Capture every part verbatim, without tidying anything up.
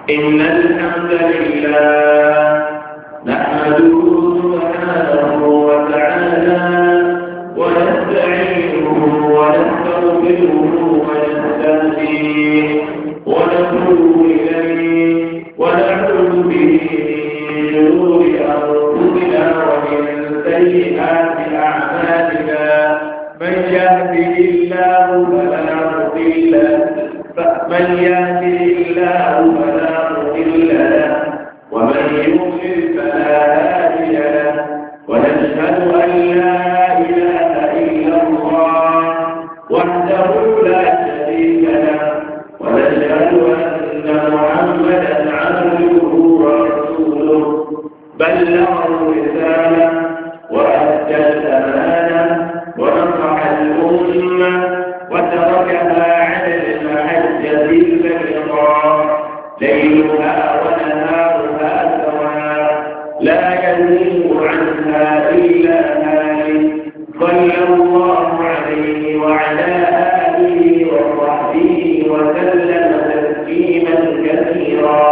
إن الحمد لله نحمده سبحانه وتعالى ونستعينه ونستغفره ونستهديه ونتوب إليه ونعوذ به من شرور أنفسنا ومن سيئات أعمالنا من يهده الله فلا مضل له من يهده الله فلا مضل له ومن يضلل فلا هادي له ونشهد أن لا إله إلا الله وحده لا شريك له ونشهد أن محمدا عبده ورسوله بلغ الرسالة وأدى الأمانة ونصح الأمة وتركها على المحجة البيضاء ليلها ونهارها سواء لا يزيغ عنها إلا هالك صلى الله عليه وعلى آله وصحبه وسلم تسليما كثيرا.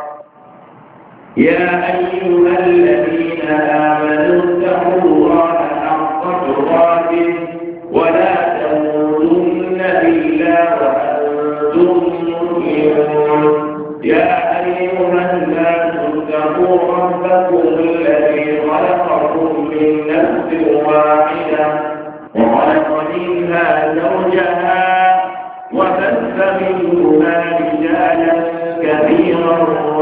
يا أيها الذين آمنوا اتقوا الله حق تقاته ولا تموتن إلا وأنتم مسلمون. يا أيها الناس اتقوا ربكم الذي خلقكم من نفس واحدة وخلق منها زوجها وبث منهما رجالا كثيرا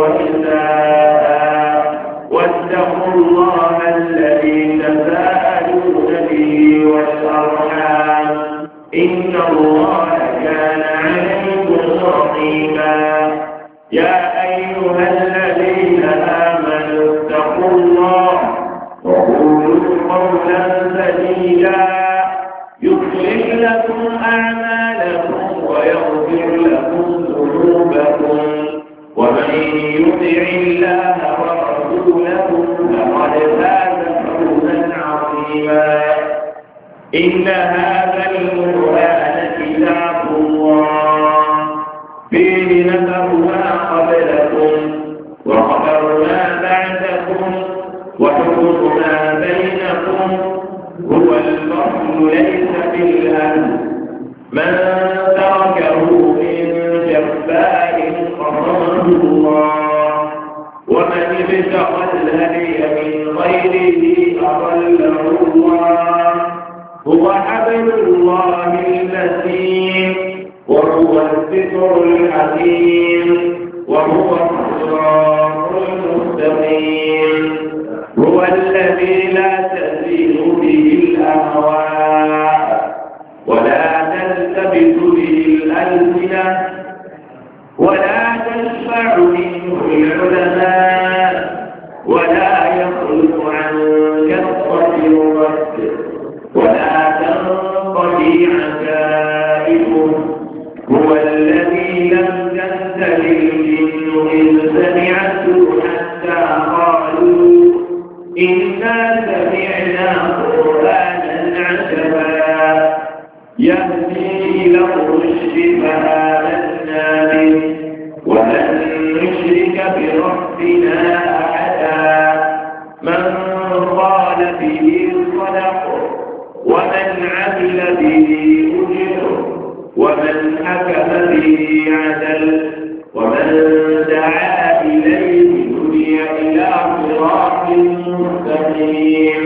ونساء واتقوا الله الذي تساءلون به والأرحام إن الله كان عليكم رقيبا. يا أيها الذين آمنوا اتقوا الله وقولوا قولا سديدا يصلح لكم أعمالكم ويغفر لكم ذنوبكم ومن يطع الله ورسوله فقد فاز فوزا عظيما. إن هذا القرآن كتاب الله فيه نبأ ما قبلكم وخبر ما بعدكم وحكم ما بينكم هو الفصل ليس بالهزل من تركه من جبار قصمه الله ومن ابتغى الهدي من غيره أضله الله هو حبل الله المتين وهو الذكر الحكيم وهو الصراط المستقيم. هو الذي لا تزيد به الأهواء ولا تلتبس به الألسنة ولا تشفع منه العلماء ولا يخلق عن كثرة الرد ولا تنقضي عجائبه. هو الذي لم تنتهي الجن إذ سمعته حتى قالوا إنا سمعنا قرآنا عجبا يهدي إلى الرشد فآمنا به ولن نشرك بربنا أحدا. من قال به صدق ومن عمل به أجر ومن حكم به عدل ومن دعا إليه هدي إلى صراط مستقيم.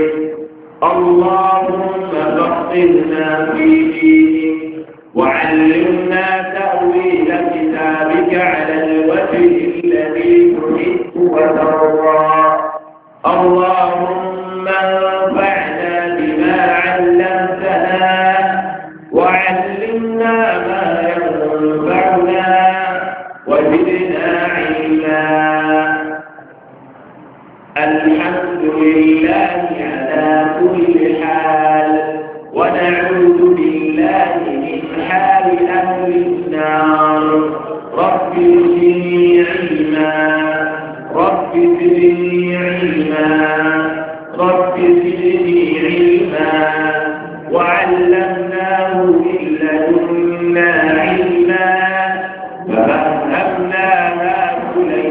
اللهم فقهنا في دينك وعلمنا تأويل كتابك على الوجه الذي تحب وترضى. اللهم انفعنا بما علمتنا وعلمنا ما ينفعنا وزدنا علما. الحمد لله على كل حال ونعوذ بالله من حال أهل النار. رب زدني علما رب زدني علما رب زدني علما. وعلمناه من لدنا علما ففهمناها سليمان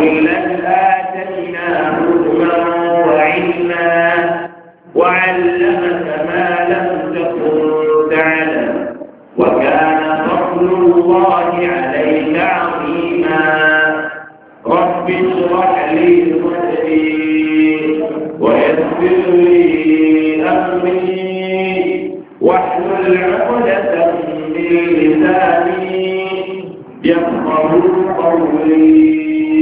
وكلا آتينا حكما وعلما وعلمك ما لم تكن تعلم وكان فضل الله عليك عظيما رب اشرح لي صدري ويسر لي أمري واحلل عقدة من لساني يفقه قولي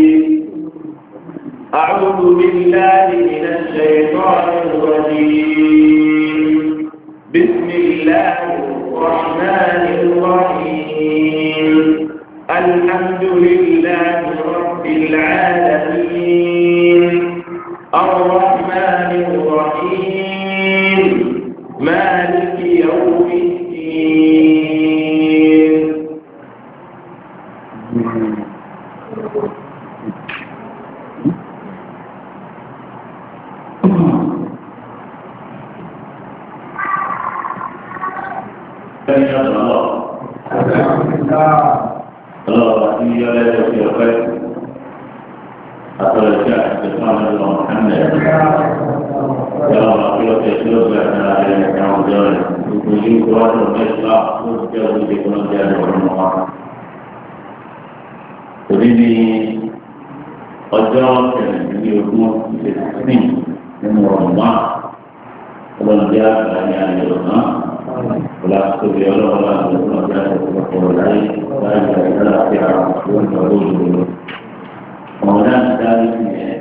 أعوذ بالله من الشيطان الرجيم بسم الله الرحمن الرحيم الحمد لله رب العالمين الرحمن الرحيم مالك يوم الدين Allah dia ada siapa? Atau siapa bersama dengan Muhammad? Ya Allah, kita semoga ada yang tahu tujuh kuasa Islam untuk di pengajian orang. Jadi ni ajar yang diukur ini semua orang dia banyak orang. ولا تبي ولا ولا ولا ولا لا لا في عقول وجود ولا ذلك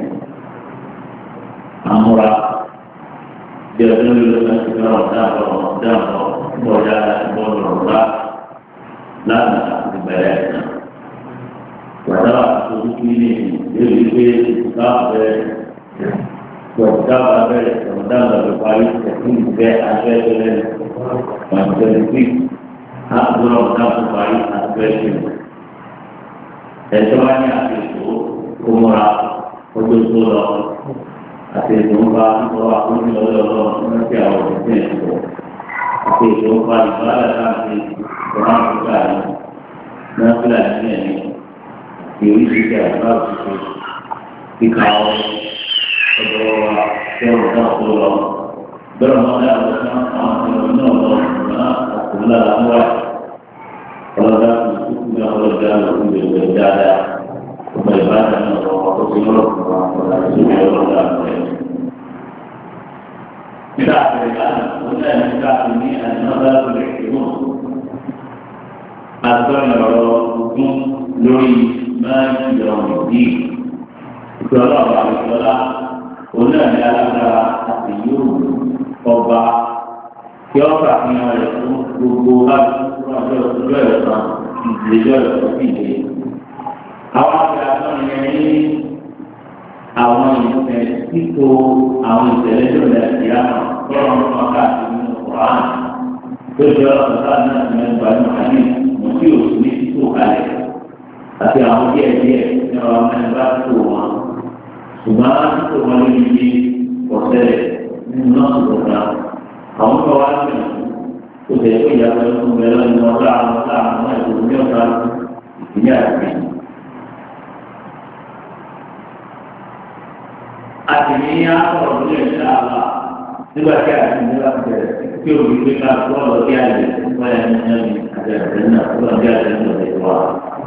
أمورا جلول الأشجار دار دار ولا ولا لا بلادنا ولا تقولي يلي كتاب وكتاب هذا وكتاب البخاري يكون في أشياء Menjadi hak guru dan baik aspek semuanya itu umrah untuk guru asyik jumpa bahwa aku kalau nanti awak itu asyik jumpa di mana nanti orang bukan nanti lagi ini diri kita harus dikau bahwa guru dan guru bermula bersama menolak Allah Allah kalau dah sudah berjalan untuk berjalan beribadah kepada Rasulullah Rasulullah kita berikan untuk kita ini adalah berikut atau hukum lori majid di kalau Allah Allah adalah asyium ọba tí ó ṣàfihàn rẹ̀ fún gbogbo láti fún ọjọ́ ìjọ ẹ̀sán ìdílé ẹ̀sán ìdílé. Àwọn àti àtọ́ni yẹn ní àwọn ìfẹ́ títò àwọn ìṣẹ̀lẹ̀ tó lẹ̀ sí àná tọ́lọ́ ń fọ́n káàkiri nínú Kùrán tó jẹ́ ọ̀sán náà ti mẹ́ta ní àní mo tí ò sí ní títò kalẹ̀ àti àwọn díẹ̀ díẹ̀ ní ọ̀rọ̀ mẹ́ta bá títò wọn. Ṣùgbọ́n títò wọn ló yí ọ̀sẹ̀lẹ̀ nínú náà tó kọ̀ọ̀kan. Àwọn kan wá sí ó lè pé ìyàtọ̀ ẹ̀kọ́ bẹ̀rẹ̀ ní ọjọ́ àwọn ọ̀sán àwọn ẹ̀kọ́ ní ọ̀sán ìpínlẹ̀ àti. A sì ní àkọ́rọ̀ ní ẹ̀ṣẹ́ àlá nígbà tí a ti ní láti bẹ̀rẹ̀ tí o rí pé ká tó ọ̀rọ̀ bí àyè nípa ẹni ẹni àjẹsẹ̀ náà tó ọ̀rọ̀ bí àyè ní ọ̀rẹ́ wa.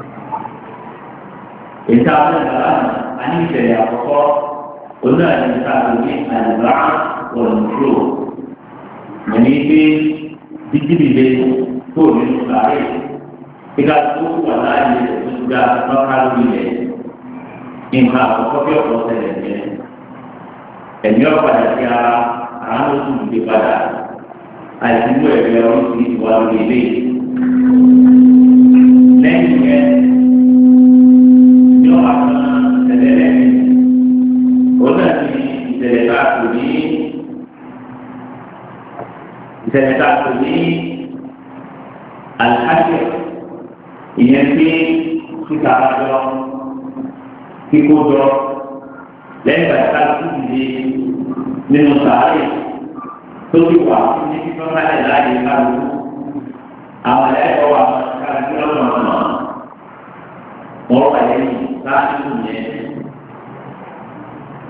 Ìta àbẹ̀dàlá a ní ìṣẹ̀lẹ̀ àkọ́kọ́ oní àyíká lórí àyíká wọ̀lùmùsùlù. Mẹ̀ní pé dídìbìlé tó nínú sàárè kíkà tó wà láàyè tó ga lọ́ka lórí rẹ̀. Nǹkan àkọ́kọ́ bí ọ̀pọ̀ ṣẹlẹ̀ jẹ́ ẹ̀mí ọ̀padà sí ara àwọn oṣù ìdè padà àìsí mú ẹ̀rẹ́ ọ̀rọ̀ sí ìwà lórí ilé. Lẹ́yìn yẹn ní ọ̀hà kan tẹ̀lé lẹ́yìn ó náà ní ìṣẹ̀lẹ̀ tá a kò ní ìṣẹ̀lẹ̀ tá a kò ní àlàáfíà ìyẹn tí kíkà jọ kíkó jọ lẹ́yìn bàtà tó dìde nínú sàárè tó ti wà ní fífọ́ báyìí láàyè kálukú àwọn ẹ̀kọ́ wà kálukú lọ́nà ọ̀nà wọ́n wà lẹ́yìn láti tún yẹn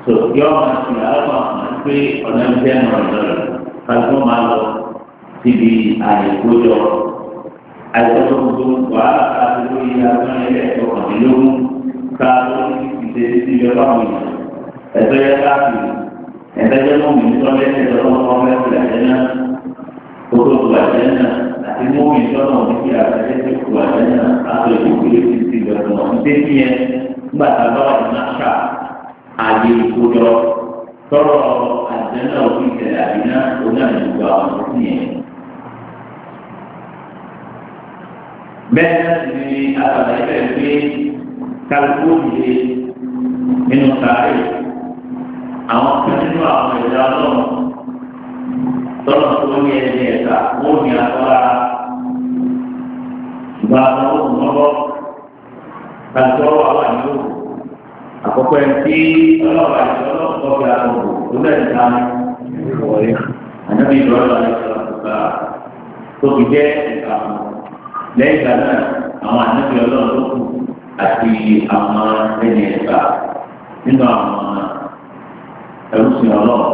tó yọ ọmọ sí àwọn ọmọ pé ọ̀nà ìjẹ́ náà lọ́rọ̀ kálukú máa lọ síbi àyè kójọ àìsàn tó gbogbo wàhálà káàdì lórí agbọ́n ẹlẹ́ẹ̀kọ́ kàmílógún káàdì lórí ìdè sí ìjọ báwọn èèyàn ẹ̀tọ́ yẹ káàkiri ẹ̀tọ́ yẹ mọ́mí nítorí ẹ̀tọ́ lọ́wọ́ ọmọ ẹ̀kọ́ àjẹ́ náà kótó tó àjẹ́ náà àti mọ́mí tọ́nà òní àjẹ́ tó kó àjẹ́ náà láti lè kó lè fi ti gbẹ̀rù wọn ní tẹ́tí yẹn nígbà tá a bá wà ní náà àyè ìkójọ tọrọ àjẹ́ náà òfin ìtẹ̀lẹ̀ àbíná oní àdúgbò àwọn òfin yẹn. bẹ́ẹ̀ náà sì ni àgbàdo ẹgbẹ́ pé kálukú òdìdè nínú sáré àwọn kan nínú àwọn ẹ̀dá ọlọ́run tọ́lọ̀ tó ní ẹni ẹ̀ka wọ́n ní agbára ìgbà àwọn olùmọ́bọ́ kálukú ọwọ́ àwọn àyẹ̀wò àkọ́kọ́ ẹ̀ tí ọlọ́run àti ọlọ́run kọ́ fi àwọn òkú tó lẹ́yìn ká wọlé ànábì ìbọ̀rọ̀ àti ọlọ́run tó fi jẹ́ ẹ̀ka wọn. lẹ́yìn ìgbà náà àwọn ànábì ọlọ́run tó kù àti àwọn ẹni ẹ̀ka nínú àwọn ẹrúsìn ọlọ́run.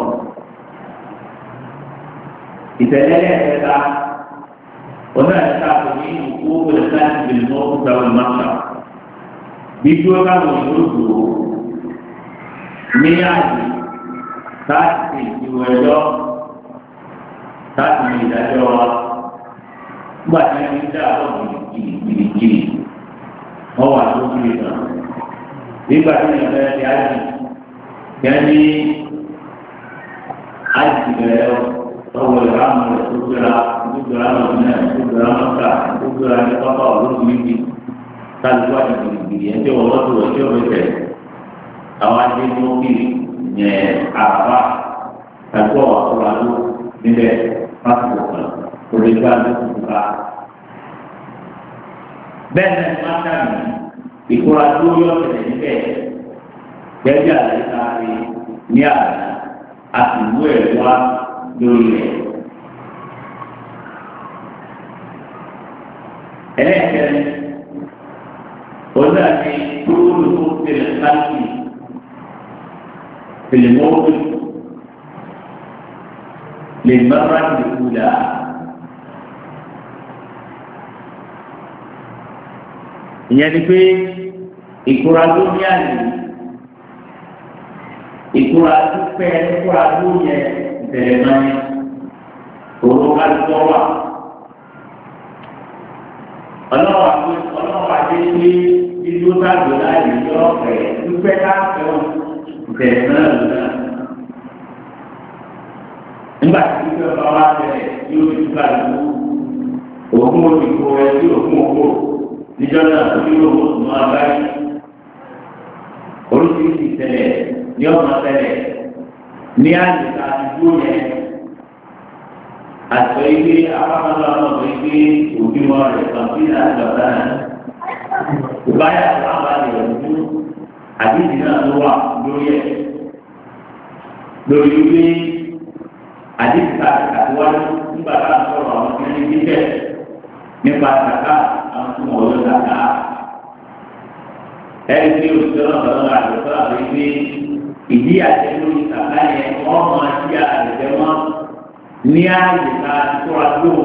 ìtẹ̀lẹ́ ẹ̀ka ọ̀nà ẹ̀ka kò ní ìkú wọlé láti bèrè mọ́ òkúta wọn máa bí dúró káwọn yóò dúró ní àyè láti ìwọ ẹjọ́ láti ní ìdájọ́ wa. Nígbà tí wọ́n ti dá àwọn kìrìkìrì wọ́n wà tó kiri kan. Nígbà tí wọ́n fẹ́ ti ájì kẹ́ ní ájì bẹ̀rẹ̀ ọwọ́ ìrámù rẹ̀ tó gbéra tó gbéra lọ́sùnẹ̀ tó gbéra mọ́ta tó gbéra ní pápá olókùnrin kálukú àti kìrìkìrì ẹjọ́ wọ́n tó ẹjọ́ bẹ̀rẹ̀ àwọn adé tó kiri yẹn àbá kálukú àwọn àkọ́rọ̀ àlọ́ níbẹ̀ pásítọ̀ kan olùgbà lókùnkùn ká. bẹ́ẹ̀ náà máa ń dàbí ìkóra tó yọ ọ̀sẹ̀ níbẹ̀ gẹ́gẹ́ àlẹ́ká rí ní àná àti ìwé ẹ̀ wá lórí rẹ̀. ẹlẹ́kẹ̀ẹ́ onáà ní kúrúurú tó tẹ̀lé káàkiri tẹ̀lé mọ́tò lè mọ́ra nìkúdà. ìyẹn ni pé ìkura tó ní àlè ìkura tó pẹ́ ìkura tó yẹ ìbẹ̀rẹ̀ máa ń òrò kálukọ́ wà. ọlọ́wà pé ọlọ́wà dé pé dídó sáàbò láàyè yọ ọ̀fẹ́ pípẹ́ káfẹ́ wọn ìbẹ̀rẹ̀ náà lò náà. nígbà tí pípẹ́ bá wá bẹ̀rẹ̀ yóò fi túbà lù òkun òdìbò ẹ̀ sí òkun òkú níjọ́ náà onílò oṣù máa báyìí oríṣiríṣi ìṣẹ̀lẹ̀ ní ọ̀nà ṣẹlẹ̀ ní àyíká àdúgbò yẹn àtọ̀ ilé apákanlá náà tó ilé òbímọ rẹ̀ kàmpí láti bàbá náà ìbáyà àwọn àlè ọ̀dún àdéhìí náà ló wà lórí ẹ̀ lórí ilé àdéhìí ká àtiwájú nígbà tá a sọ̀rọ̀ àwọn kìíní jíjẹ́ nípa àtàkà àwọn tó wọ̀ ló dàgbà. ẹni tí òṣìṣẹ́ náà lọ́wọ́ àdìsọ́ àti pé ìdí àti lórí ìtàkà yẹn wọ́n máa ṣí àdìsẹ́ wọn ní àyè ká tóra tó.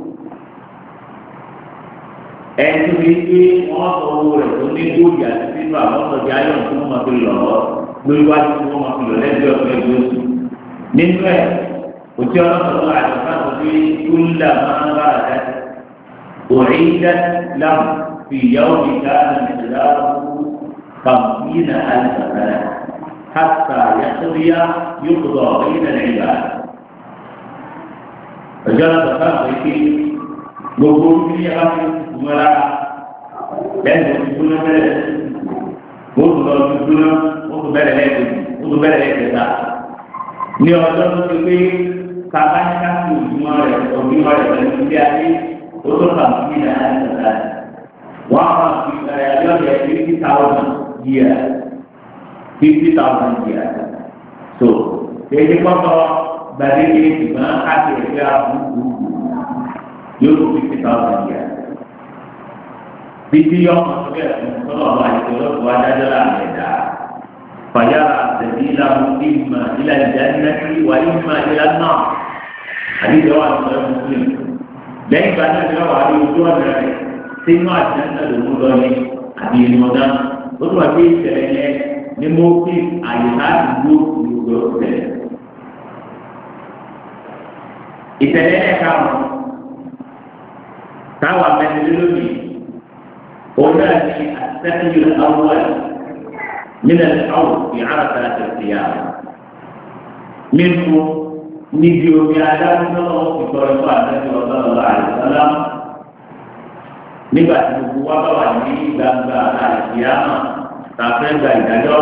ẹni tó fi pé wọ́n sọ owó rẹ̀ tó ní góòlì àti sínú àwọn ọ̀sọ̀dì ayọ̀ tí wọ́n máa fi lọ̀ lórí wájú tí wọ́n máa fi lọ̀ lẹ́gbẹ̀ẹ́ ọ̀fẹ́ gbóòsù. nínú ẹ̀ òṣìṣẹ́ ọlọ́sọ̀rọ̀ àdìsọ́ àti pé kúlà máa ń bá àdá أعيدت له في يوم كان مقداره خمسين ألف سنة حتى يقضي يقضى بين العباد. فجرى تصرف في gbogbo ní ẹ̀ka fi gbọ́ra lẹ́nu ìdúná bẹ̀rẹ̀ o tún lọ sí ìdúná o tún bẹ̀rẹ̀ lẹ́ẹ̀kejì o tún bẹ̀rẹ̀ lẹ́ẹ̀kẹta ní ọjọ́ tó ti pé kábáyíká sí òjúmọ́ rẹ̀ òjúmọ́ rẹ̀ pẹ̀lú ilé ayé o tó kà fún mi náà ní ọ̀sán wọ́n á máa fi ẹ̀yọ́ yẹ fifty thousand years fifty thousand years so èyí kọ́kọ́ gbàdéke ṣùgbọ́n káàkiri ẹgbẹ́ àbúrò yóò tó fifty thousand years bíbí ọmọ tó bẹ̀rẹ̀ fún sọ́nà ọba àti ọlọ́pàá adájọ́ láàrin ẹ̀dá فيرى سبيله إما إلى الجنة وإما إلى النار. حديث رواه مسلم. لكن كان يقول عليه وجوه سنة الجنة المدني أبي المدن وتو أبي سلمة نموتي أيها الجود يقول إتلاه كام تاوى من اللوني هنا السفي الأول من الحوض في عرفة القيامة منه نجيو بيادام الله في طريقة النبي صلى الله عليه وسلم nígbà tí gbogbo wa bá wà ní gbangba àìsíámà tàfẹ́ gba ìdájọ́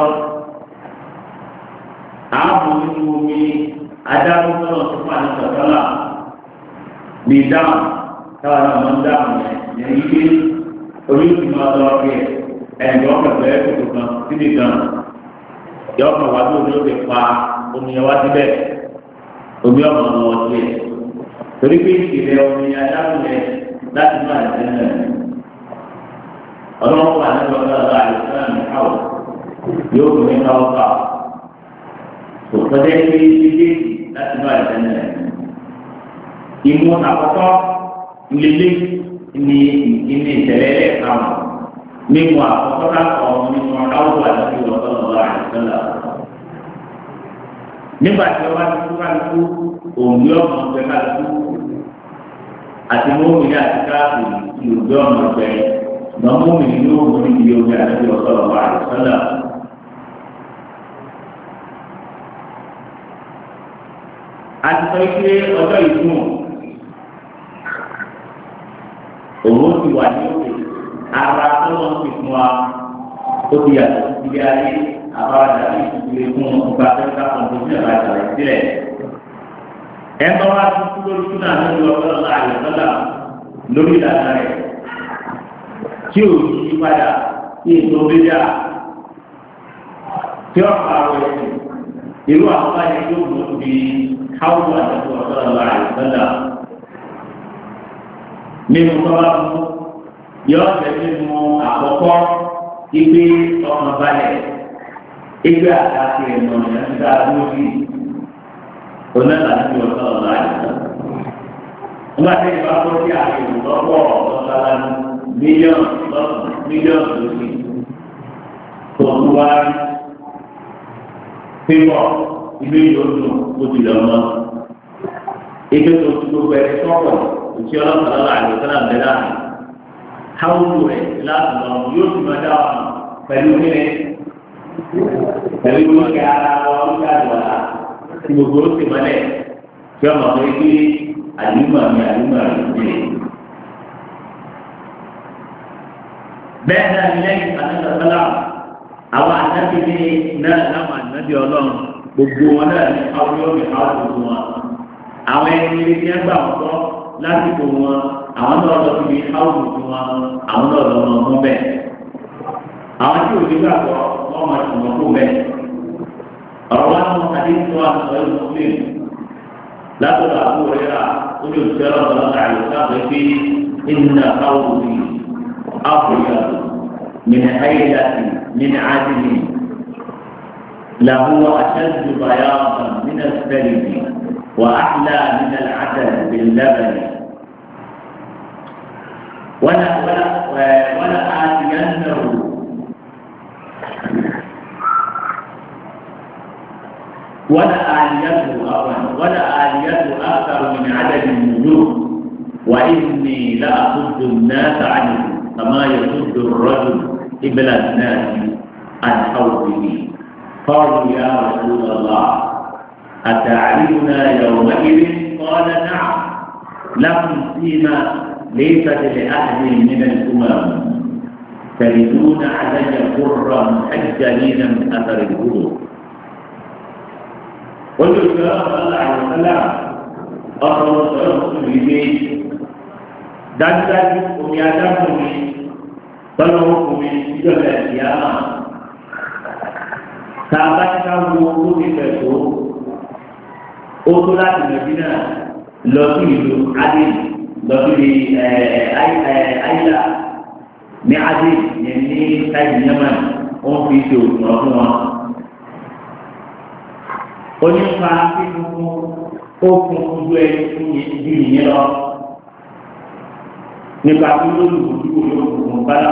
ààbò nínú omi adágún náà tó fà ní sọ̀tọ́là ní dáhùn táwọn náà máa ń dáhùn yẹn yẹn yí pé orí òsì máa lọ ọkẹ ẹ̀yọ́ pẹ̀pẹ́ kòtò kan síbi kan yọ ọkàn wá lórí ó ti pa omi yẹn wá síbẹ̀ omi ọmọ ọmọ ọtí ẹ̀ torí pé ìṣẹ̀lẹ̀ omi adágún yẹn láti máa ṣe ń rẹ̀ ọlọ́wọ́ wà nínú ọ̀gá ọ̀gá àìsàn ní káwọ̀ yóò fún mi káwọ́ ká kò tọ́jú pé ilé láti máa ṣe ń rẹ̀ ìmú àkọ́kọ́ ìlélẹ́ ní ìní ìṣẹ̀lẹ̀ ẹ̀ka wọn mímu àkọ́kọ́ lákọ̀ mímu káwọ́ wà nínú ọ̀gá ọ̀gá àìsàn là nígbà tí wọ́n bá ti kú kálukú òun yóò mọ̀ ọ́n pẹ́ kálukú àti mọ́mìnì àti káàkiri ìlúgbé ọ̀nà ọ̀gbẹ́ ṣùgbọ́n mọ́mìnì ní òun ní ìdílé omi àti ọ̀sọ̀rọ̀ wà àìsọ́lá. a ti sọ pé ọjọ́ ìfún òun ti wà ní òkè ara tó lọ́n ti fún wa ó ti yàtọ̀ síbi ayé àbáradà ní ìdílé fún ọgbà tẹ́lifà kọ̀ǹtẹ́sì àbájá ìsílẹ̀. ẹ̀ka wa ti kú lórí súnà lórí ọ̀pọ̀lọpọ̀ àyẹ̀sọ́là lórí ìlànà rẹ̀ tí ò yí padà sí ètò bíjà tí ó pa àwọn ẹ̀sìn irú àwọn báyìí tó mú bí káwọn àti ọ̀pọ̀lọpọ̀ àyẹ̀sọ́là nínú tọ́lá mú yọ ọ̀sẹ̀ nínú àkọ́kọ́ ibi ọmọ balẹ̀ ibi àtàkì ẹ̀nà ìyàtúndà lórí onáta ní ọ̀sán ọ̀la àìsàn. Nígbà tí ìbá kọ́ sí àyẹ̀wò lọ́wọ́ ọ̀sán mílíọ̀nù lọ́sùn mílíọ̀nù lóṣù tó ń wá pépọ̀ ilé ìlódùn ó ti lọ mọ́. Ebe tó ti gbogbo ẹ̀ sọ́kọ̀ òtí ọlọ́pàá lọ́la àìsàn náà bẹ̀rẹ̀ àná. Háwùdù rẹ̀ láti lọ yóò ti máa dá ọ̀nà pẹ̀lú kíni pẹ̀lú ìwọ́n ara wọn ó ṣàdùn àlá tí gbogbo ó ti mọ́lẹ̀ tí ọmọ pé kí àdúgbò mi àdúgbò rẹ̀ ń bèrè. bẹ́ẹ̀ náà ní lẹ́yìn ìpàdé sọ́lá àwọn àdábì ní náà láwọn ànábì ọlọ́run gbogbo wọn náà ní káwọ́ mi káwọ́ tuntun wọn. àwọn ẹni ilé tí wọ́n gbà wọ́n tọ́ lásìkò wọn àwọn náà lọ síbi káwọ́ tuntun wọn àwọn náà lọ mọ ọmọ bẹ́ẹ̀. àwọn tí òjò gbàgbọ́ wọ́n máa tún wọn kó bẹ́ẹ̀. ọ̀rọ̀ wa mú àdéhùn wa sọ ẹ́ mùsùlùmí látọ̀dọ̀ àbúrò rẹ̀ rà ó ní òṣìṣẹ́ ọ̀rọ̀ ọ̀rọ̀ àyùká pé pé ìnà káwọ́ mi àbúrò من حيلة من عدل لهو أشد بياضا من الثلج وأحلى من العسل باللبن ولا ولا ولا آتينه ولا آليته أولا ولا آليته أكثر من عدد النجوم وإني لأصد الناس عنه كما يصد الرجل قبل الناس عن حوضه. قالوا يا رسول الله أتعرفنا يومئذ؟ قال نعم، لكم سيما ليست لأحد من الأمم تجدون علي قرا محجلين من أثر الوضوء. قلت صلى الله عليه وسلم أخبر صلى الله عليه وسلم dájúdájú omi adágúnmi tọ́lọ́wọ́ omi ìjọba ìyáàmà tá a bá ti ká wo lórí pẹ̀lú ó tó láti Mẹdínà lọ sí ìlú adé lọ sí àyílà ní adé yẹn ní táyì yẹmà ó ń fi ṣe òkùnà fún wọn onípa fífún ó fún ojú ẹni fún ìdí ìyẹn lọ nípa tó lóòlù ojú olóògùn bálá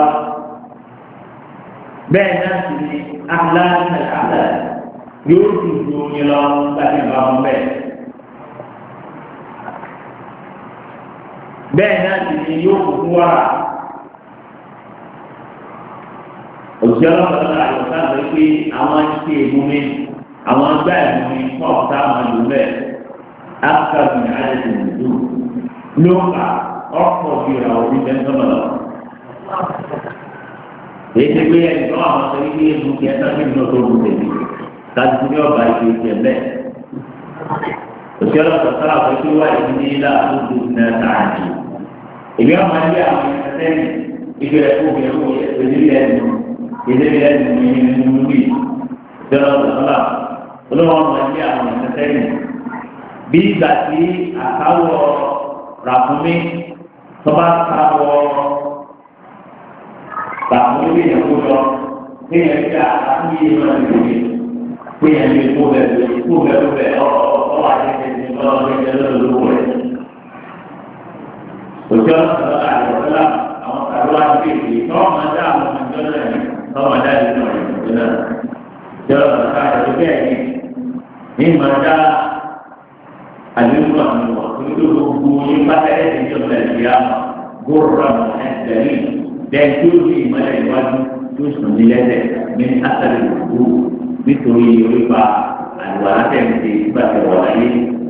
bẹ́ẹ̀ náà sì ni aláàbẹ̀ àbẹ̀ yóò dùn ju oyin lọ láti bá wọn bẹ́ẹ̀. bẹ́ẹ̀ náà sì ni yóò fún wa òṣìṣẹ́ ọlọ́pàá àyọ̀ká lọ pé àwọn ti èmú mi àwọn gbá èmú mi pọ̀ táwọn lò bẹ́ẹ̀ áfíríkà ní àyẹ̀tò ìlú ló ń kà ọ̀pọ̀ bí ra òbí bẹ́ẹ̀ sọ́nà lọ. èyí pé ẹni tó àwọn sọ wípé èmú kí ẹ sábẹ́ nínú tó ń tẹ̀lé kájú ní ọba ìṣe ìṣẹ̀ bẹ́ẹ̀. òṣìṣẹ́ ọlọ́pàá sára pé kí wáyé ní ilá àbúrò náà tààjì. èmi àwọn ẹgbẹ́ àwọn ẹgbẹ́ ìgbẹ́ ẹ̀kọ́ ìgbẹ́wò ìdílé ẹ̀dùn ìdílé ẹ̀dùn ní inú wí ìjọba ọ̀sán olówó ọmọ ẹgbẹ́ àwọn ẹgbẹ́ bí ìgbà tí àkáwọ̀ ràkúnmí tó bá káwọ̀ ràkúnmí bí ìyẹ̀kú lọ ní ẹgbẹ́ àkúnyé ìwọ̀n ìdílé pé yẹn lè kó bẹ́ẹ̀ kó bẹ́ẹ̀ bẹ́ẹ̀ ọ̀ ọ̀ wà ní ẹgbẹ́ lọ́wọ́ ẹgbẹ́ lọ́wọ́ rẹ̀. òjò ọ̀sán àyọ̀kọ́lá àwọn kàlọ́ àti èdè tọ́wọ́ máa dá àwọn ọmọdé náà ní tọ́wọ́ máa dá ìlú náà ìlú náà. ìjọ ọ̀sán àyọ̀kọ́ bẹ́ẹ̀ ni ní máa dá àdéhùn àmì wọ̀ nítorí gbogbo yín pátá ẹ̀sìn ìjọba nàìjíríà gbòòrò ẹ̀sẹ̀lì bẹ́ẹ̀ tí ó di ìmọ̀lẹ̀ ìwájú tó sùn ní lẹ́sẹ̀ ní àtàlẹ̀ gbogbo nítorí orípa àlùwà látẹ̀ǹtẹ̀ ìgbàgbẹ́ wọ̀ láyé.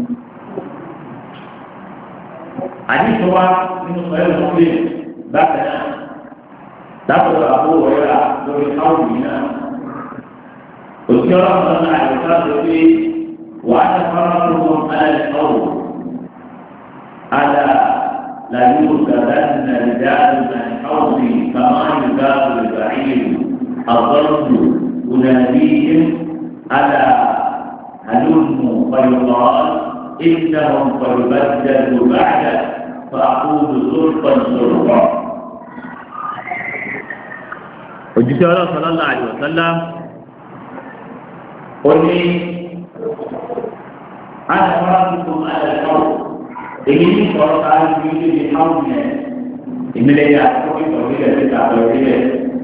àdìsọ wa nínú sọ̀rọ̀ ìmọ̀lẹ̀ bákan náà dábòbò àbúrò rẹ̀ lórí káwùn yìí náà. òsì ọlọ́run náà àyọ̀ká sọ pé wàá ní fọlọ́run alẹ́ ọ̀rọ̀ àdá làyò gàdánù nàìjíríà káwùn kàmá yorùbá yorùbá ìlú àbọ̀rùn أناديهم على هلم فيقال إنهم قد بدلوا بعد فأقول سلطا سلطا. òjíṣẹ́ Ọlọ́run sallallahu alaihi wasallam ó ní aṣọ́rọ́dúnkún alẹ́kọ̀ọ́ èyí ní sọ̀rọ̀ káàdì ní ilé ìhàwù yẹn ìmìlẹ̀ yà tó kí sọ̀rọ̀ ilẹ̀ ti tàbí ilẹ̀.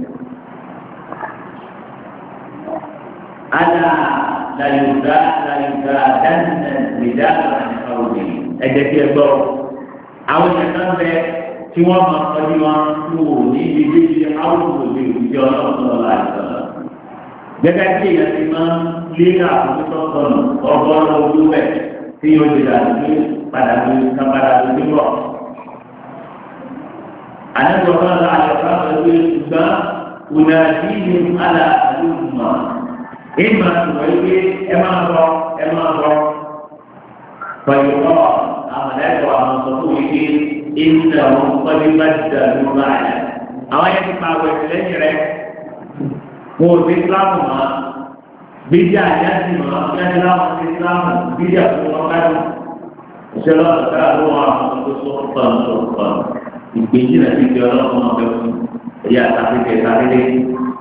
ala layuga layuga danna lidala ọwọde ẹjẹ tí ẹ gbọ́ àwọn ìyàtọ̀ bẹ tí wọn máa kọjú wọn tó ní ibi débi àwùjọ òde òde ọlọ́pàá láìsọ gẹ́gẹ́ tí èèyàn ti máa ń lé àkókò sọnù ọgọ́rùn ojú bẹ tí yóò di dàdúgbò padà gbé kápadà gbé bọ. àdéhùn ọlọ́run láàyò káfíń gbé ṣùgbọ́n ònàdí ni àlà àlùmọ́. إما تقولي إما الله إما الله فيقال أملاك وأنصفوه إنهم قد بدلوا معنا أو يتبع ويتلجرك هو الإسلام ما بيجا يسمى يسلام الإسلام بيجا سلطان سلام تعالى سلطان سلطان بيجينا في جلال ما بيجي يا تحريك تحريك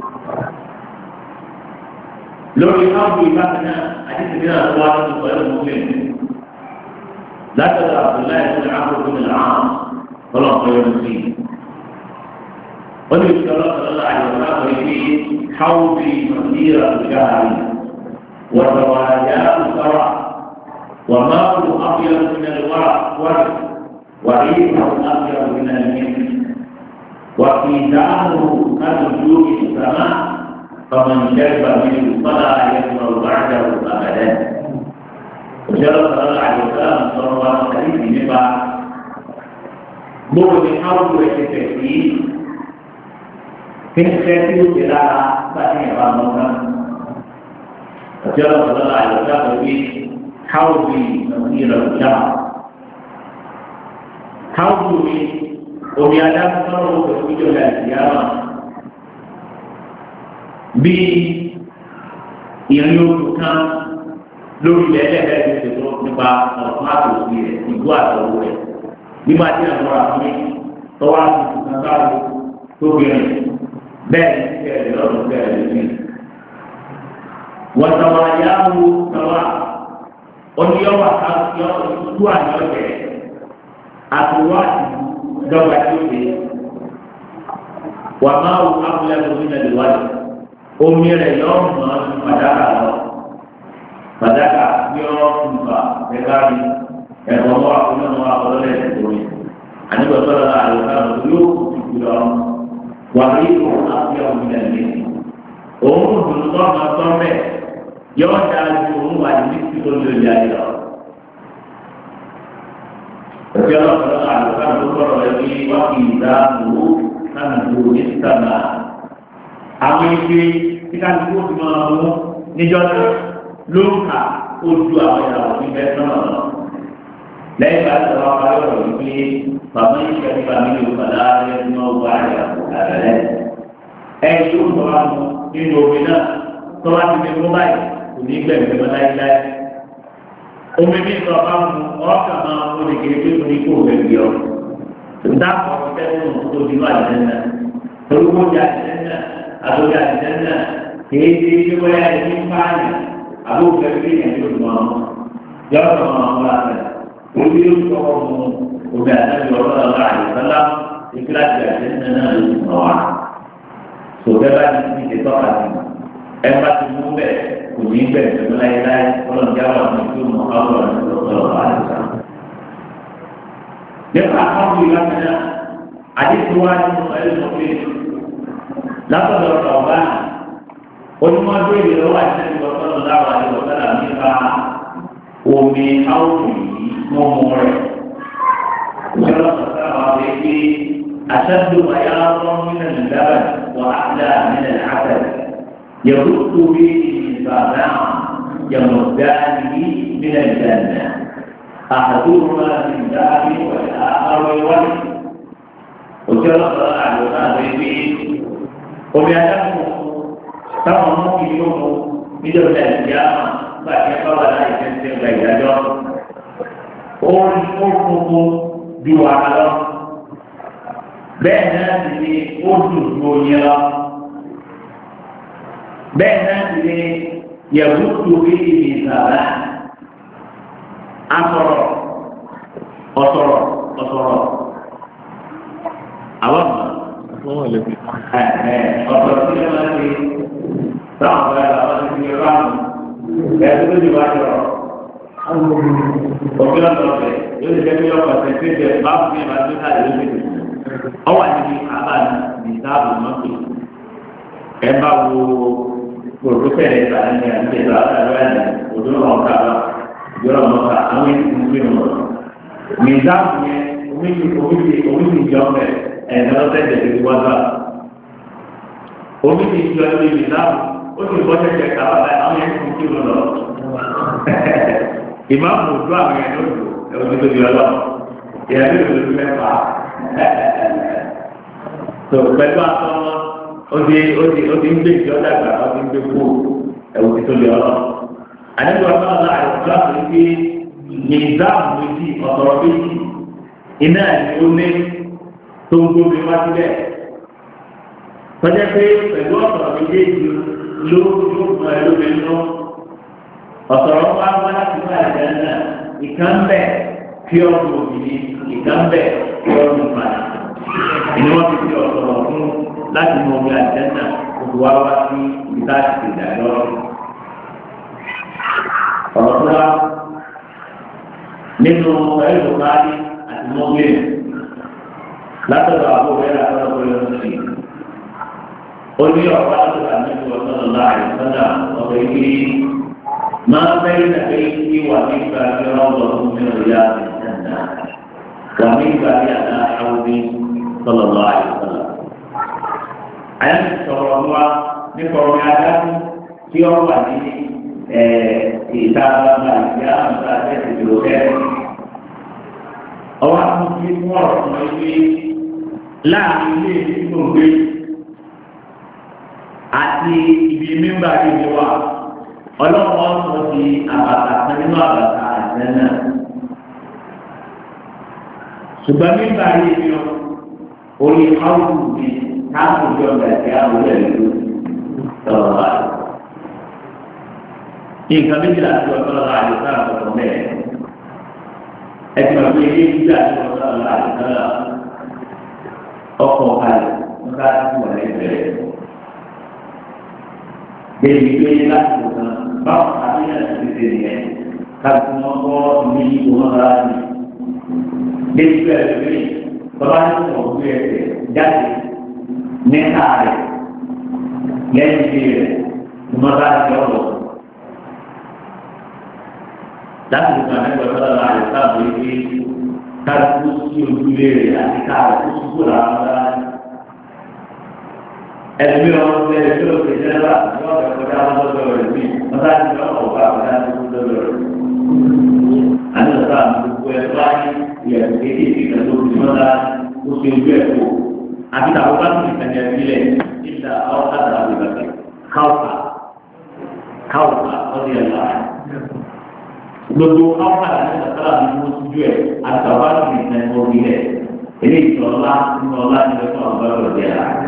lórí káàbù ìbákan náà àti ìdílé náà wá nínú pẹ̀lú mọ́lẹ̀ látọ̀dọ̀ Abdullahi ibn Amr ibn al-As ọlọ́pàá yọrọ sí i. wọ́n ní ìṣẹ́ ọlọ́pàá àyọ̀ká pẹ̀lú pé káwùbí mọ̀síra ìṣáàrí wọ̀tọ̀wàyà ìṣọ́ra وماء أبيض من الورق وريح أبيض من المسك وكيزانه كنجوم السماء فمن شرب منه فلا يشرب بعده ابدا. وجرى صلى الله عليه وسلم صلى الله عليه وسلم نبا بول حول وتكفي في الخير الى بعدين رمضان. وجرى صلى الله عليه وسلم في حول مسير الشهر حول وبيادم صلوا في وجه القيامه bí ìrìn oṣù kan lórí ilẹ̀ ẹlẹ́gbẹ̀ẹ́ tó ṣe tó nípa ọ̀tún àtòsí rẹ̀ ìlú àtọ̀wò rẹ̀ nígbà tí àwọn ọ̀rọ̀ àmì tọ́wọ́ àtòsí kan báwo tó bìrìn bẹ́ẹ̀ ní bẹ̀rẹ̀ lọ́dún bẹ̀rẹ̀ lórí. wọ́n tọwọ́ ayáwó tọwọ́ oníyọ̀wà yọ tú àyọ̀ jẹ àtúwà dọ́gba tí ó dé wà máa wù abúlé gómìnà ìwádìí omi rẹ̀ yọ ọ̀nà ọdún pàdákà lọ pàdákà yọ ọ̀nà ẹ̀kárí ẹ̀kọ́ wà fún ọmọ akọlọ́lẹ̀ ìdòwì àníbọ̀sọ́lá àlùkà yóò kú lọ wà ní ìwọ̀n abúlé gómìnà ìwádìí òun dùn lọ́nà tọ́mẹ̀ yọ ọ̀dà ju òun wà ní títí lórí ayé lọ. Òkè ọlọ́pàá àlùkà tó kọ̀rọ̀ rẹ̀ bí wọ́n fi ìdá àbúrò náà lò ní sàmà. Àwọn ike tí káàdì kó fi máa mú níjọ́ náà ló ń kà ó ju àwọn ìyàwó ní bẹ́ẹ̀ náà lọ. Lẹ́yìn bá sọ̀rọ̀ àwọn ayọ̀rọ̀ wípé bàbá yìí kẹ́kẹ́ bá mi lò padà rẹ̀ ní ọgbà àyàwó àrẹ̀. Ẹ yóò sọ wá mú nínú omi náà tó wá ti fi mú báyìí kò ní gbẹ̀mí mọ́ láíláí. Omi ní ìtọ́ bá mú ọ̀ọ́kà máa mú ní kiri pé kò ní kó o gbẹ̀mí ọ. Dáàbò ọ̀sẹ̀ tó tó di wà lẹ́nu náà. Olúwo di àtẹ̀lẹ́ náà, àtòlẹ́ àtẹ̀lẹ́ náà, kìí ṣe ilé wẹ́yà ní fáàlì, àbúrò fẹ́ẹ́ yẹn tó mọ̀ ọ́n. Yọ̀ọ̀tọ̀ mọ̀ ọ́n wá sẹ̀. Olú yóò tọwọ́ mu omi àtẹ̀lẹ́ ọ̀rọ̀ ọ̀rọ̀ àyẹ̀sọ́lá ìkíláàsì àtẹ̀lẹ́ náà ló ti mọ̀ wá. Sọ̀tẹ́ bá ti ti ṣe tọ́ka sí ẹ bá ti mú bẹ́ẹ̀ kò ní bẹ́ẹ̀ pẹ̀lú láyéláyé ọlọ́ọ̀dẹ́ àwọn ọmọ tó mọ̀ ọ́rọ̀ ọ̀rọ̀ àyẹ̀sọ́. Nípa àkọ́kọ́ ìlànà náà, àdéhùwájú ẹlẹ́sọ̀fẹ́ látọ̀dọ̀ ọ̀gá onímọ̀dé ìlọ́wọ́ àti ìwọ̀sọ̀rọ̀ láwọn àdéhùwọ̀sọ̀rọ̀ nípa omi áwùjọ yìí mọ́mú rẹ̀. Ìjọba sọ̀tà wà pé kí aṣáájú ayáwó mílẹ̀ nígbàgbà wà á dá mílẹ̀ àtẹ̀. Yẹ̀wò tó bí ìbàdà yẹ̀wò dáadé mílẹ̀ ìdáná. أحدهما من ذهب والآخر ورد وجرى على هذه وبيعلم táwọn ọmọ kìí yóò mú níjọba ìyá bá a kẹ́kọ̀ọ́ wà láì tẹ́tẹ́ gba ìdájọ́ ó ń funfun ju wàrà lọ bẹ́ẹ̀ náà sì ni ó dùn ju oyin lọ bẹ́ẹ̀ náà sì ni yẹ̀wù tó bí ibi ìsàlá asọ̀rọ̀ ọ̀sọ̀rọ̀ ọ̀sọ̀rọ̀ àwọn ọmọ ọ̀sọ̀rọ̀ tí wọ́n máa ń ṣe táwọn ọ̀gá ẹ̀rọ àwọn ti fi ráàmù ẹ̀sùn tó ti wá jọ òfin ọ̀sọ̀ ọ̀sẹ̀ yóò ti kẹ́kẹ́ ọkọ̀ ọ̀sẹ̀ tí ó jẹ bá fún yẹn bá tó káàdì ló ti ọwọ́ àti àbá ní sáàbù mọ́tò ẹ bá wo pòròfẹ́sẹ̀ rẹ̀ sàlẹ̀ ní àti ìgbà àtàlẹ́ àti òdòdó ọ̀ká bá yọrọ mọ́ta àwọn ènìyàn ń gbé wọn. Mìzáàmù yẹn omi omi omi ti jọ ọbẹ̀ ẹ̀ẹ́dá lọ́sẹ̀ tẹ̀lé wá bá. Omi ti jọ ẹbí mìzáàmù ó sì bọ́ tẹ̀tẹ̀ káwá láì àwọn yẹn kò kí wọn lọ. Ìmáàmù ojú àwọn yẹn ló lò ẹ̀wọ̀n tó tóbi ọlọ́. Ìyá mi lò lórí mẹ́fà. Tó pẹ̀lú aṣọ wọn, ó ti ó ti ó ti ń gbé ìjọ dàgbà ó ti ń gbé kú ẹ̀wọ̀n tó tóbi ọlọ́. Àdébò ọ̀sán ọ̀la àìsàn àti pé nìzáàmù méjì ọ̀sọ̀rọ̀ méjì iná ẹ̀mí ó lé tó ń gbóbi wá síbẹ̀. Tọ́jà pé pẹ̀lú ọ̀sọ̀rọ̀ méjèèjì ló yóò fún ẹ lómi nínú. Ọ̀sọ̀rọ̀ wá wá láti wá ẹ̀jẹ̀ náà. Ìkan bẹ̀ kí ọdún òbí ìkan bẹ̀ kí ọdún padà. Ìní wọ́n ti fi ọ̀sọ̀rọ̀ fún láti mọ omi àjẹ́ náà kó wá wá sí ìta àti ìdájọ́. Ọ̀rọ̀ tó wá nínú ẹ̀rọ báyìí àti mọ́gbìn látọ̀dọ̀ àbúrò ẹ̀rọ àtọ́rọ̀ pẹ̀lú ọ̀sẹ̀. Ó ní ọ̀pá látọ̀dọ̀ àmẹ́bí ọ̀sán ọ̀la àìsọ́dà ọ̀pọ̀ ìgbé máa bẹ́ẹ̀ nàbẹ́ ìgbé wà nígbà tí wọ́n lọ fún mi ọ̀yá àìsànà wà nígbà tí àná àwùjọ sọ̀lọ̀ lọ àìsọ́dà. Àyà ti sọ̀rọ̀ wá nípa ọ̀rẹ́ adágún tí ó wà ní ìta bàbá ìyá àmàlà ẹ̀sìn ìlú kẹrin. Ọwọ́ àtúntí fún ọ̀rọ̀ kan wípé láàrin ilé ìdílé ògbé àti ibi mímbà ìdílé wa ọlọ́wọ́ sọ di àbàtà kan nínú àbàtà àìsàn náà. Ṣùgbọ́n mímbà ìdílé orí áwùjọ mi káàkiri ìjọba ẹ̀sìn àwùjọ ìlú sọ̀rọ̀ báyìí. nǹkan méjìlá tí wọ́n tọ́lá láàyè sáà tọ̀tọ̀ mẹ́ẹ̀. ẹ ti máa gbé ilé ìgbà tí wọ́n tọ́lá láàyè sáà ọkọ̀ kalẹ̀ wọ́n ká sí wà lẹ́gbẹ̀ẹ́. Bẹ́ẹ̀ni pé láti wò kan báwo àbí náà ti ṣe nìyẹn káàkiri wọn kọ́ ní ìwọ̀n ara ní. Bẹ́ẹ̀ni pé ẹ̀rọ pé bàbá ní kò gbé ẹsẹ̀ jáde níta rẹ̀ lẹ́yìn tí rẹ̀ ni wọ́n bá ti ọ̀rọ̀. Láti wò kan ẹgbẹ́ ọ̀rọ̀ àyè sábà wípé káàkiri sí ojúlé rẹ̀ àti káàkiri tó ṣubú làwọn ará ní. Ẹ̀mí ọ̀rọ̀ ṣe ẹ̀mí ọ̀rọ̀ ṣe jẹ́rà ní ọ̀rọ̀ kọjá lọ́dọ̀ rẹ̀ bí wọ́n bá ti lọ́wọ́ ọ̀gá kọjá lọ́dọ̀ rẹ̀. Àní ọ̀sán àti gbogbo ẹ̀ bá ní ìyẹ̀wò kéékèèké kan tó fi mọ́ta ó ṣe ojú ẹ̀ kó. Àbí tàwọn bá tún ìkànnì ẹ̀ sílẹ̀ nígbà ọ̀sá tàbí ìbàdàn káwùkà káwùkà ọ̀dẹ̀ ẹ̀ láàyè. Gbogbo káwùkà àti ọ̀sán àti gbogbo ojú ẹ̀ àti tàwọn bá tún ìkànnì ẹ̀ sílẹ̀ eléyìí tọ́lá nínú ọlá nílẹ̀ fún àwọn ọ̀gá ọ̀dẹ̀ láàyè.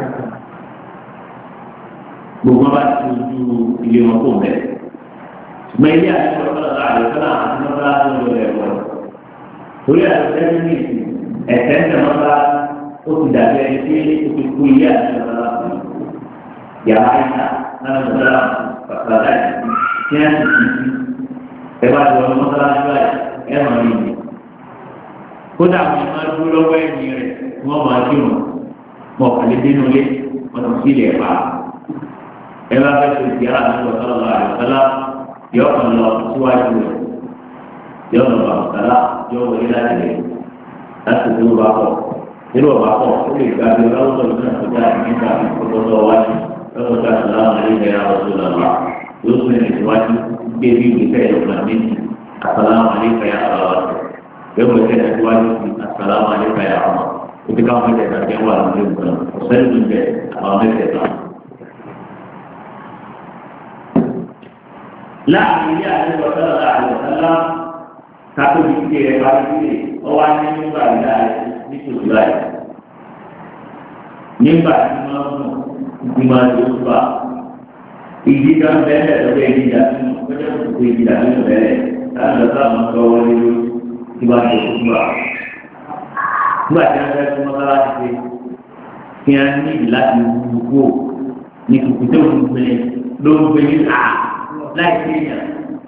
Gbogbo bá ti ojú ilé wọn kó mẹ ṣùgbọ́n ilé àti ọ̀pọ̀lọpọ̀ àlè fún àwọn àti ọ̀pọ̀lọpọ̀ àti ọ̀pọ̀lọpọ̀ ẹ̀kọ́ torí àti ẹ̀mí ẹ̀sẹ̀ ń tẹ̀wọ́n bá ó ti dàbí ẹni tí ó ti kú ilé àti ọ̀pọ̀lọpọ̀ àti yàrá ìta náà ń sọ̀rọ̀ pàtàkì láì tí wọ́n ti ti ti ẹ bá ti wọ́n mọ́tàlá síwáyé ẹ̀ mọ̀ ní ìlú kódà wọn máa dúró lọ́wọ́ ẹ̀mí rẹ̀ wọ́n máa kírun mọ̀ kàlẹ́ dénú ilé wọn ti sílẹ̀ pa ẹ bá fẹ́ ṣe ìdí àná lọ sọ́dọ̀ lọ àyọ̀sọ́lá yọ ọ̀kan lọ síwájú rẹ̀ yọ ọ̀nà bàbàtàlá yọ wọlé láti rẹ̀ láti tó bá pọ̀ nínú ọ̀bá pọ̀ ó lè gba bí ọlọ́wọ́ ìlú náà kọjá nígbà ìfọ̀tọ̀tọ̀ wájú lọ́wọ́ ká sọ̀rọ̀ àwọn ilé ìyá ọ̀ṣọ́ lọ́wọ́ yóò tún ẹ̀rẹ̀ síwájú gbé bí ìgbésẹ̀ ìlọ́gbà méjì àsàlámù àlékà yà ọ̀rọ̀ yóò mú ẹsẹ̀ síwájú sí àsàlámù àlékà yà ọ̀rọ̀ ó ti káwọn mẹ́tẹ̀ẹ̀ta jẹ́ wà lórí ìgbà ọ̀sẹ̀ ìlú bẹ̀ àwọn mẹ́tẹ̀ẹ̀ta. Láàrin ilé àti ọ̀sán láàrin ọ̀sán lá kátóbi tí ẹ bá ti lè ọwá ní nígbà ìlà rẹ̀ nítorí láì. Nígbà tí wọ́n mú ìgbìmọ̀ àti òṣùpá ìdí kan bẹ́ẹ̀ lọ́dọ̀ ìdí ìdàbí ọjọ́ òṣùpá ìdí ìdàbí bẹ́ẹ̀ láti ọ̀sán àwọn ọ̀sán wọlé lórí ìgbà àti òṣùpá. Nígbà tí wọ́n fẹ́ fún mọ́tàlá ti ṣe kí wọ́n ní ìdí láti wú kó ní kùkùté òṣùpá ló ń gbé ní àá láì sí èèyàn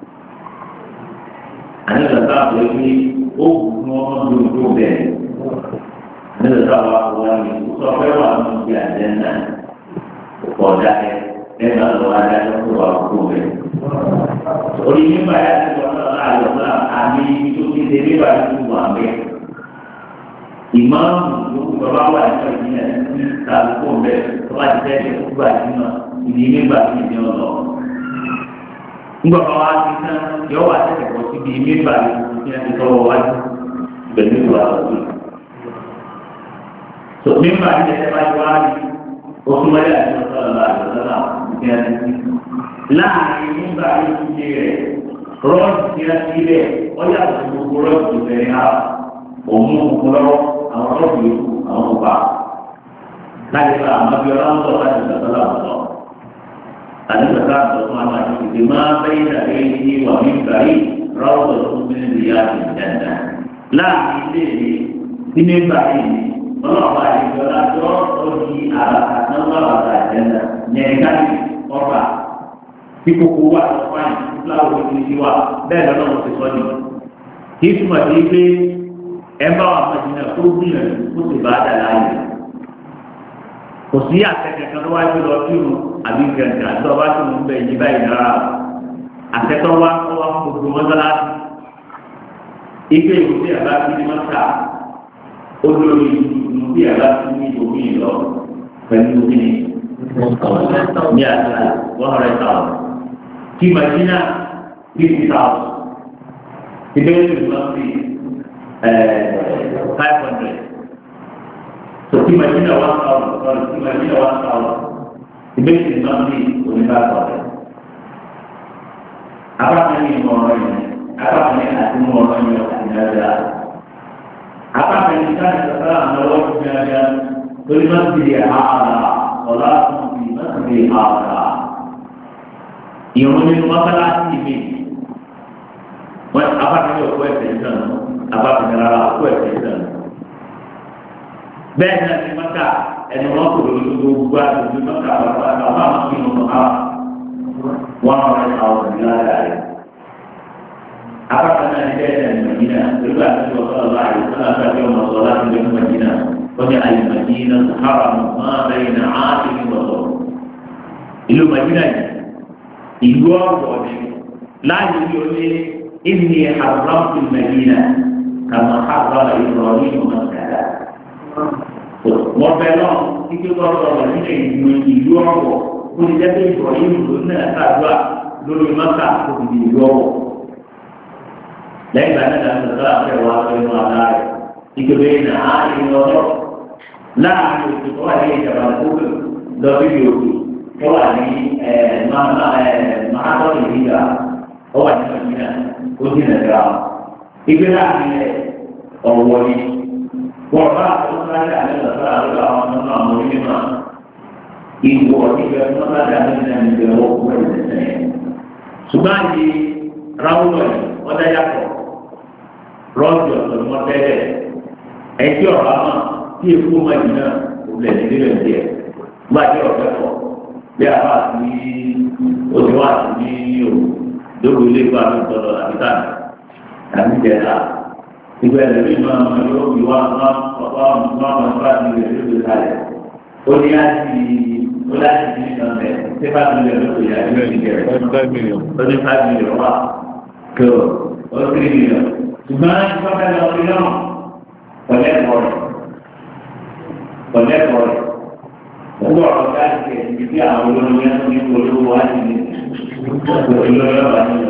ànílò sáà pé kí ó kù fún ọmọ tó ń tó bẹ́ẹ̀ ànílò sáà wà wọ́n ní sọ fẹ́ wà ní ìdí àjẹ́ náà ọ̀pọ̀ ọ̀dà ẹ̀ ẹ̀ bá lọ adá tó wà kó bẹ́ẹ̀. orí nígbà yà ti wọ́n náà láàyò náà àmì ibi tó ti dé nígbà tó wà bẹ́ẹ̀. ìmáàmù yòókù bàbá wà ní ìdílé ní kálukú bẹ́ẹ̀ tó bá ti tẹ́lẹ̀ gbà sínú ìdí nígbà tó ti ọ̀nà. Nígbà kan wá sí náà yọ wá tẹ̀sẹ̀ pọ̀ síbi mẹ́fà yìí ní ẹni tọ́wọ́ wájú pẹ̀lú ìwà ọ̀gbìn. Tó mẹ́fà yìí tẹ̀sẹ̀ bá wá rí oṣù mọ́lẹ̀ àti ọ̀sán ọ̀la àlọ́sọ́lá ní ẹni tí. Láàárín nígbà yìí ti ṣe rẹ̀ rọ́ọ̀dì tí a ti rẹ̀ ọjà tó gbogbo rọ́ọ̀dì bẹ̀rẹ̀ ha òun òkun lọ́wọ́ àwọn rọ́ọ̀dì yòókù àwọn ọba. Láti fa àmọ́ bí ọlá ń sọ láti sọ̀tọ́lá ọ̀sọ̀. Tadi berkata Rasulullah itu ma baina baiti wa minbari rawdatun min riyadil jannah. La ini di minbar ini Allah bagi orang di arah Allah jannah. Nyakan orang tipu kuat orang lalu ini jiwa dan orang sesuatu. Hikmah ini emang Madinah kubur musibah ada lain. Kò sí àtẹ̀kẹ̀ kan tó wá sí lọ sí òun àbí gẹ̀ǹgà tó wá sí òun bẹ̀ yí báyìí náà àtẹ̀tọ́ wá kọ́ wá gbogbo mọ́sálásí ike ìlú tí àbá sí ní mọ́sá olórí ìlú tí àbá sí ní omi ìlọ pẹ̀lú kíni ní àtúrà one hundred thousand tí Madina fifty thousand tí bẹ́ẹ̀ ní ìlú sí five hundred. So tí Madina one thousand, sorry, tí Madina one thousand, tí bẹ́ẹ̀ ní nọ́ọ̀tì onígbà sọ̀rọ̀. Apákan ní ìmọ̀ ọ̀rọ̀ yẹn, apákan ní àti mú ọ̀rọ̀ yẹn àti dáadáa. Apákan ní sáà ní sọ̀rọ̀ àwọn ọlọ́wọ́ ti dáadáa lórí má ti di àhàrà ọ̀la tó ti má ti di àhàrà. ìrún nínú mọ́sálásí mi wọ́n abákan yóò kó ẹ̀sẹ̀ ìsàn abákan rárá kó ẹ̀sẹ̀ ìsàn bẹ́ẹ̀ náà ní mọ́tà ẹni wọ́n kò lórí gbogbo àdúgbò mọ́tà àwọn àwọn àwọn kí wọ́n mọ́ wọ́n rẹ̀ àwọn ìlànà rẹ̀ abákan náà ní bẹ́ẹ̀ náà ní Mẹdínà pẹ̀lú àtúntò ọ̀sán àyè sọ́nà àti ọmọ ọ̀sán láti lè fún Mẹdínà wọ́n ní àyè Mẹdínà sàhárà máa bẹ́ẹ̀ náà á ti ní wọ́sọ̀ ìlú Mẹdínà yìí ìlú ọ̀wọ̀ ni láàyè ní olè ìní àrùnláwùsì Mẹdínà kàmá àrùnláwà ìrọ̀lẹ́ ìmọ̀ọ́sàdá. wọ́n bẹ náà kíkẹ́ lọ́rọ̀ Mẹdínà ìlú ìlú ọ̀wọ̀ kó ní jẹ́ pé ìrọ̀lẹ́ ìlú náà sàdúrà lórí mọ́tà kó ti di ìlú ọ̀wọ̀. lẹ́yìn ìgbà náà láti sọ̀rọ̀ àfẹ́wọ́ àfẹ́wọ́ àlá rẹ̀ ìgbèrè náà á lè lọ́rọ̀ láàrin òkè tó wà ní ìjọba tó lọ sí òkè tó wà ní mahadum ìdíjà ó wà ní Mẹdínà ó sì nà síra ìgbé láàrin ọ̀wọ́ ni wọ́n bá àtúntàlẹ́ àlẹ́ lọ́sọ̀rọ̀ àlọ́ àwọn ọmọ náà mọ̀ ní ma ìwọ ìgbẹ́ ọmọdé àlẹ́ náà ní ìgbẹ́ ọwọ́ kúrẹ́ ìdẹ́sẹ̀ ṣùgbọ́n àti ráwùlọ̀ yìí wọ́n dá yàtọ̀ rọ́ọ̀dù ọ̀sán ni wọ́n tẹ́lẹ̀ ẹ̀jẹ̀ ọ̀rọ̀ àmọ́ tí èkó Mẹdínà òbílẹ̀ nílẹ̀ díẹ̀ gbàdé ọ̀fẹ́ pọ̀ bí a bá ti oṣù wa ti ní o lórí ilé ìgbà tó tọ̀dọ̀ àbíká àbí jẹ̀dá ìgbà ẹ̀rọ mi máa ma yóò fi wá má ọ̀pá má ma fà ní ilé tó tó kalẹ̀ ó ní láti ó láti ní ìtàn rẹ̀ ṣé bá ti lè lóko ìyá ìlú ìjẹ rẹ̀ ó ní five million wá kí o ó three million ṣùgbọ́n ìfọ̀kẹ́ lọ sí náà pọ̀lẹ́pọ̀ rẹ̀ pọ̀lẹ́pọ̀ rẹ̀ owó ọ̀rọ̀ gáàsì ẹ̀ ti fi àwọn olórí yẹn tó ní olówó wá sí ní olórí ọ̀bà nílò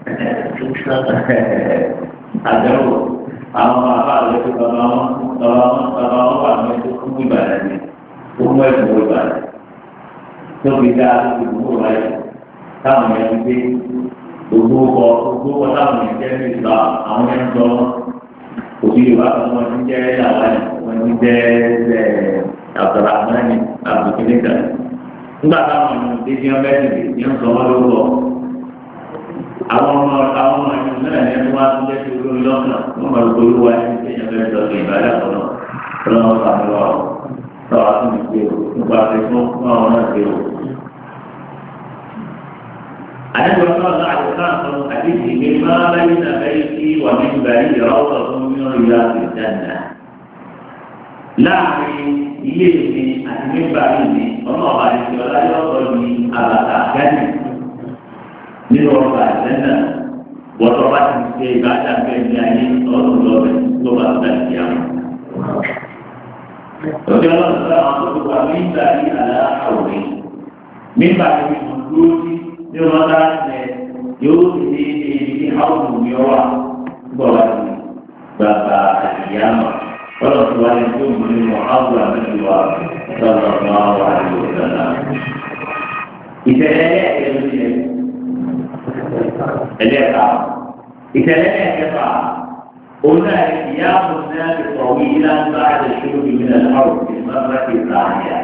àdéhùn àwọn bàbá rẹ̀ tó bàbá wọn bàbá wọn bàbá wọn wà ní ẹ̀kọ́ fún Ìbàdàn ní fún ẹ̀kọ́ Ìbàdàn tó fi dá ìdúgbò wáyé táwọn yẹn gbé gbogbo ọkọ̀ gbogbo ọkọ̀ táwọn yẹn jẹ́ ní ìgbà àwọn yẹn ń sọ òbí Yorùbá kan wọn ti jẹ́ làwọn wọn ti jẹ́ ẹ̀ àtàràmọ́ni àbùkínìkà nígbà táwọn ọmọ ìdíje ọbẹ̀ dìde ní ọ̀sán wọn ló wọ̀ àwọn ọmọ àwọn ọmọ ìlú náà ní ẹni wá tó jẹ́ ti olórí lọ́kàn wọn máa gbé olúwa ní ìdíje ọbẹ̀ lọ́kàn ìbàdàn kan náà ọlọ́wọ́ sàmì wà ó lọ́wọ́ á tún ìgbé o nípa àti fún àwọn náà gbé o. àdéhùn ọ̀sán náà àti sáà sọ àdéhùn ìgbé máa láyé náà bẹ́ẹ̀ sí wà ní ìgbà yìí ìrọ̀wọ́ tó ń yọ ìyá àti ìdáná láàrin ilé ìwé àti nígbà ìwé ọlọ́ọ̀bà àti ọ̀la yóò sọ ní àbàtà gánì nínú ọgbà ìlẹ́nà wọ́tọ̀ bá ti ṣe ìbáṣà bẹ́ẹ̀ ní ayé ọdún lọ́bẹ̀ tó bá gbà sí àwọn. lórí ọlọ́run sọ àwọn tó wà nígbà ní àlá àwòrán nígbà tí mo dúró sí ní wọn bá ṣe yóò ti di ibi ní àwọn òbí ọwà gbọ́ wá sí gbàgbà àyíyá náà. Kalau Tuhan itu menerima Allah berdoa sallallahu alaihi wasallam. Istilahnya ini, ini apa? Istilahnya apa? Una qiyamuna tawilan ba'da shurub min al-ard fi al-marrah al-thaniya.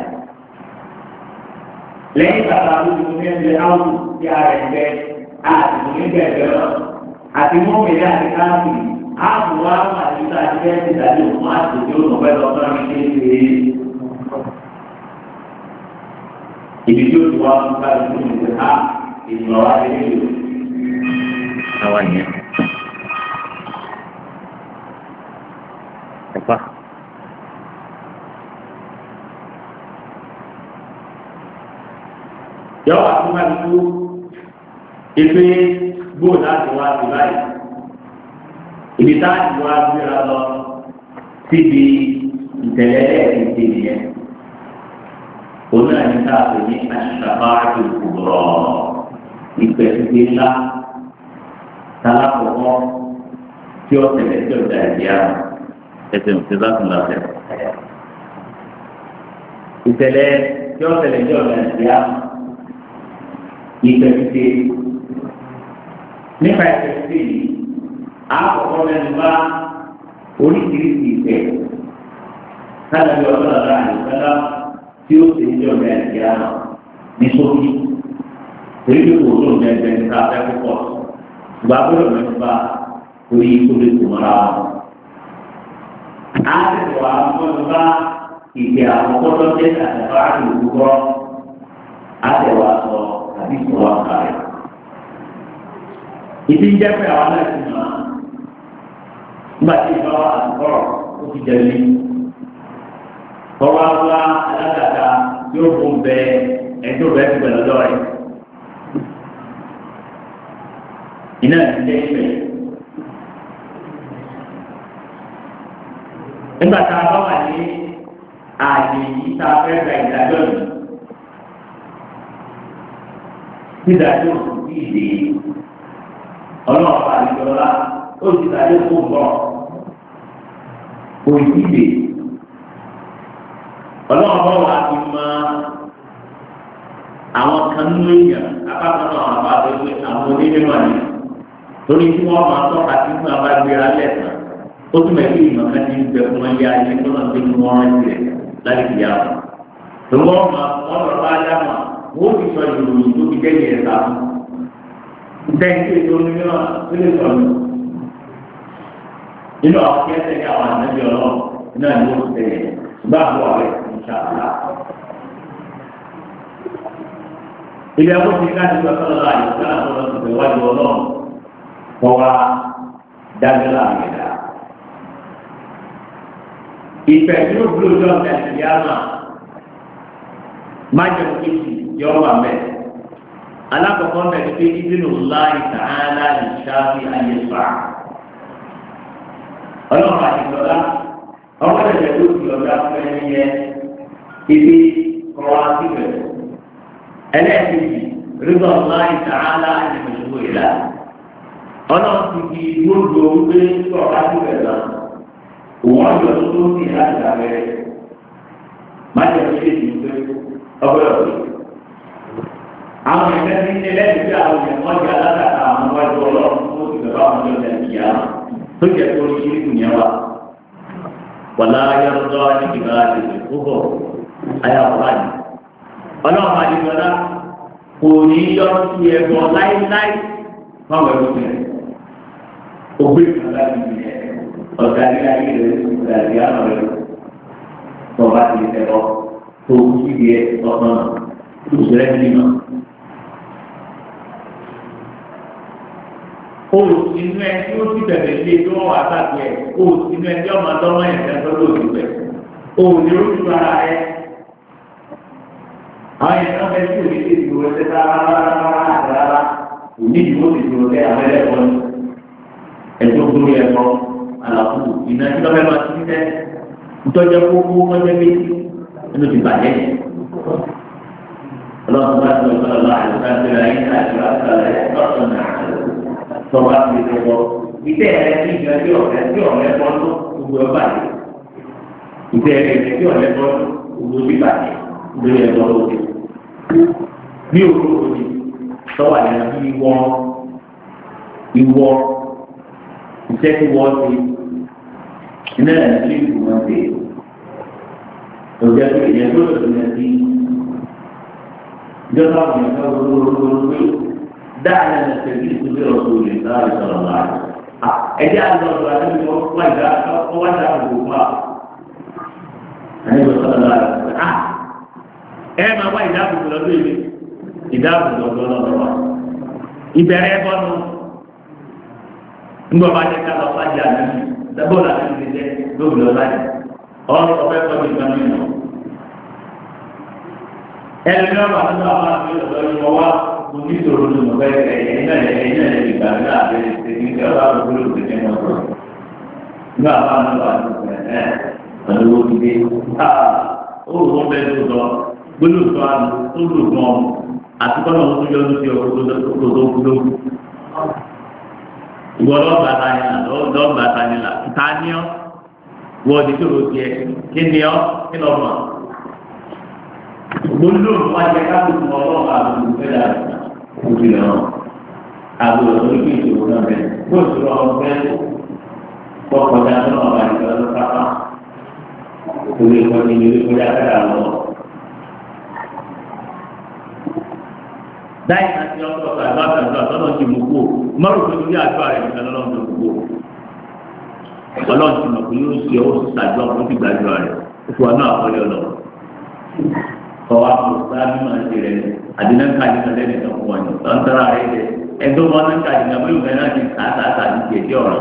Lain kata dunia di awal tiada yang ada dunia berbeda. Hati mu beda sekali. Aku lama kita dia tidak di rumah itu sampai dokter ini ini juga dua kali itu berhak di bawah ini awalnya apa jawab Tuhan itu itu bukan jawab baik. Ibi táàdì wá gbéra lọ síbi ìtẹ̀lẹ́lẹ́ ìdíje yẹn. Òun náà ní káàpẹ̀ ní aṣàbá àti òkúrọ̀ ìpẹ̀sígbé ńlá tálákọ̀ọ́ tí ó tẹ̀lé tí ó da ìdí àrùn. Ẹsẹ̀ òṣèlú láti lọ sẹ̀. Ìtẹ̀lẹ́ tí ó tẹ̀lé tí ó da ìdí àrùn. Ìpẹ̀sígbé nípa ìpẹ̀sígbé yìí. Àkọ́kọ́ lẹ́nu bá oríṣiríṣi ìfẹ́ káàdì ọ̀dọ́ ọ̀dọ́ àyùkọ́lá tí ó ṣe ń jọ bẹ̀rẹ̀ kí á lọ ní sókí. èyí kò tó ń jẹjẹ ní ká fẹ́ púpọ̀ ìgbà gbọ́dọ̀ mẹ́fà orí ikú lè tó mọ́ra wọn. a ti sọ àwọn ọmọdé bá ìgbé àkọ́kọ́ tó jẹ́ àtẹ̀fà àti òkúkọ́ a ti wà sọ àbí sọ wà kárẹ̀. ìdí ń jẹ́ pé àwọn náà ti mọ̀ nígbà tí ìbá wa àtúkọ́ ó ti jẹ́ mi. ọwọ́ àwọn alágàtà yóò fún bẹ ẹjọ́ bẹ́ẹ̀ ti bẹ̀rẹ̀ lọ́wọ́ rẹ̀. iná ìdílé ìfẹ́. nígbà tá a bá wà ní ààyè yìí tá a fẹ́ gba ìdájọ́ yìí dídájọ́ òkú ìdè ọlọ́ọ̀pá àdìgbọ́lá ó ti dájọ́ tó ń bọ̀ òyìn ìdè ọlọ́ọ̀pá wà fi mọ àwọn kan nínú èèyàn apákan náà àbá àbẹ̀wé àwọn onímọ̀ ni torí tí wọ́n máa tọ́ka sí fún abágbéra lẹ́sàn ó tún mẹ́fì ìmọ̀ kan ti ń bẹ fún ẹyẹ ayé tó náà tó ń wọ́n rántí rẹ̀ láti fi yá wọn. tó wọ́n máa wọ́n lọ bá dá wọn wọ́n ti sọ ìròyìn tó fi dẹ́yẹ ẹ̀ta fún. ntẹ́ntì ètò onímọ̀ tó lè sọ nù. nínú àwọn kí ẹsẹ̀ ní àwọn ànábì ọlọ́run náà ni wọ́n ti tẹ̀lé bá a bọ̀ rẹ̀ ìṣàlá. ilé ẹ̀kọ́ ti ká ti sọ sọ́dọ̀ láàyè sọ́dọ̀ sọ́dọ̀ tó fẹ́ wájú ọlọ́run kọ́ wa dágbélá àgbẹ̀dá. ìfẹ́ tí ó gbúdọ̀ jọ ọ̀sẹ̀ ìyá náà má jẹ́ kéjì yọ wà mẹ́. alákọ̀ọ́kọ́ mẹ́rin pé ìdínú láì tààlà ìṣáfi ayéfà. ọlọ́run àdìgbọ́lá ọmọ ẹ̀jẹ̀ tó ti ọ̀gá fún ẹni yẹ ibi kọ́ wá síbẹ̀. ẹlẹ́ẹ̀kejì rígbà láì tààlà ìṣòwò ìlà. ọlọ́run ti di gbóòdò wípé kọ́ wá síbẹ̀ náà. òun ọjọ́ tó tó ní láti abẹ́rẹ́ májọ tó lè di pé ọgbẹ́ ọ̀gbẹ́. àwọn ẹgbẹ́ ní ilé lẹ́yìn tí àwọn èèyàn wọ́n jẹ́ alágbàtà àwọn ọjọ́ ọlọ́run tó ti bẹ̀rẹ̀ àwọn ọjọ́ ìyá tó jẹ́ tó ní ṣírí kùnyẹ́ wa. wàlá ayọ́rọ́dọ́ ní ìgbà àdìgbò púpọ̀ ayáwọ̀lá yìí. ọlọ́run àdìgbọ́lá kò ní yọ sí ẹ̀gbọ́n láíláí fáwọn ẹ̀rọ bẹ̀rẹ̀. ògbé kan láti bìyẹn ọ̀gá ní ayé rẹ̀ ìgbàlódé àná rẹ̀ tọ́ba ti lè tẹ̀lọ́ tó kú síbi ẹ̀ ọ̀nà ìṣẹ̀lẹ̀ nínú. Oòrùn inú ẹ tí ó ti bẹ̀rẹ̀ lé tó wà sáàtì ẹ̀ oòrùn inú ẹ tí ọmọ ọdọ́mọ ẹ̀ fẹ́ tó lòdì pẹ̀ oòrùn ní ojú ara rẹ̀. Àwọn yẹn náà fẹ́ tí òní ti dúró ṣe rárá rárá àti rárá òní ìdúró ti dúró ṣe àwọn ẹlẹ́kọ̀ọ́ ni ẹ̀tọ́ gbórí ẹ̀kọ́ àlàfo iná tí lọ́fẹ́ máa ti tẹ́ ìtọ́jọ́ kókó ọjọ́ méjì nínú ti bàjẹ́ yẹn. Ọlọ́run bá tó ìtọ́jú lọ àyùká tó ra yín láti wá sọ̀rọ̀ ẹ̀ lọ́sọ̀ náà tọ́wọ́ ti lè wọ. Ìtẹ́ ẹ̀rẹ́ ní ìgbà tí ọ̀rẹ́ tí ọ̀rẹ́ bọ́ tó gbogbo ẹ̀ bàjẹ́. Ìtẹ́ ẹ̀rẹ́ tí ọ̀rẹ́ bọ́ tó gbogbo ti bàjẹ́ lórí ẹ̀ lọ́wọ́ òde. Ní òru òde tọ́wọ́ àyàn bí ìwọ ìwọ iṣẹ́ tí wọ́n ti iná ẹ̀ ní ìlú wọn ti òjò pé ìyẹn tó lòdì ní ẹbí ìjọba àwọn èèyàn kan lọ́wọ́lọ́wọ́ pé dáadáa ní ẹsẹ̀ bí ìtúbí ọ̀sùn lè sáré sọ̀rọ̀ láàyè. ẹjẹ́ àlọ́ ọ̀dọ̀ àti wọn wá ìdá ọwọ́ ìdá àbùkù fún wa. àyẹ̀wò sọ̀rọ̀ láàyè. ẹ máa wá ìdá àbùkù lọ́dún ìlú ìdá àbùkù lọ́dún lọ́dún wa. ìbẹ̀rẹ̀ bọ́nu ńgbọ́ bá jẹ́ ká lọ fájì àdúgbò dábò láti fi jẹ́ lóbi lọ láyé ọ̀rọ̀ ọ̀fẹ́ kọ́ni ìgbà nínú. ẹni ní ọba nínú àwọn àti ọ̀dọ́ yìí wọ́n wá mo ní ìṣòro nínú ọ̀fẹ́ ẹ̀yìn náà ẹ̀yìn náà lè gbà ní àbẹ̀rẹ̀ ìṣèlú ìṣẹ́ ọba àgbègbè lòdì ní wọn sọ̀rọ̀. nígbà bá wọn lọ àti ẹ̀ pẹ̀lú owó ti dé ó rò wọ́n bẹ́ẹ̀ tó lọ gbólóòtọ́ àlù tó lò gan àti kọ́nà wọn tó yọ lóṣù ọkọ̀ tó tó kú lókù. ìwọ lọ́ọ̀bà tanila lọ́ọ̀bà tanila taniọ́ wọ́n ti tó lóṣù yẹ kí ni ọ́ kí lọ́ mọ̀. gbólóòtọ́ wá jẹ káàkiri ọlọ́ọ̀bà àbúrò fẹ́lá òbí lọ́wọ́ àbúrò tó ní kí ìṣòro náà bẹ̀rẹ̀ bó ìṣòro ọmọ fẹ́ kọ́kọ́dá náà wà ní ọlọ́ pápá òwe kọ́ni ìwé kọjá fẹ́lá lọ́wọ́. dáì náà ti ọkọ̀ ọ̀sán àdúrà àdúrà tọ́lọ́ ti mú kú mọ́rù pé orí àdúrà rẹ̀ nìkan lọ́lọ́run tó mú kú ọlọ́run ti mọ̀ pé yóò ṣe ó sì ṣàdúrà fún ti gbàdúrà rẹ̀ ó fi wọn náà kọ́lé ọlọ́run kọ́wá kó sábì máa ṣe rẹ̀ àdínà káàdì kan lẹ́nu ìtàn fún wọn ni wọ́n tẹ́ra rẹ̀ dẹ̀ ẹgbẹ́ wọn náà káàdì kan bóyá náà ti kà á tà á tà ní tiẹ̀ tí ọ̀rọ̀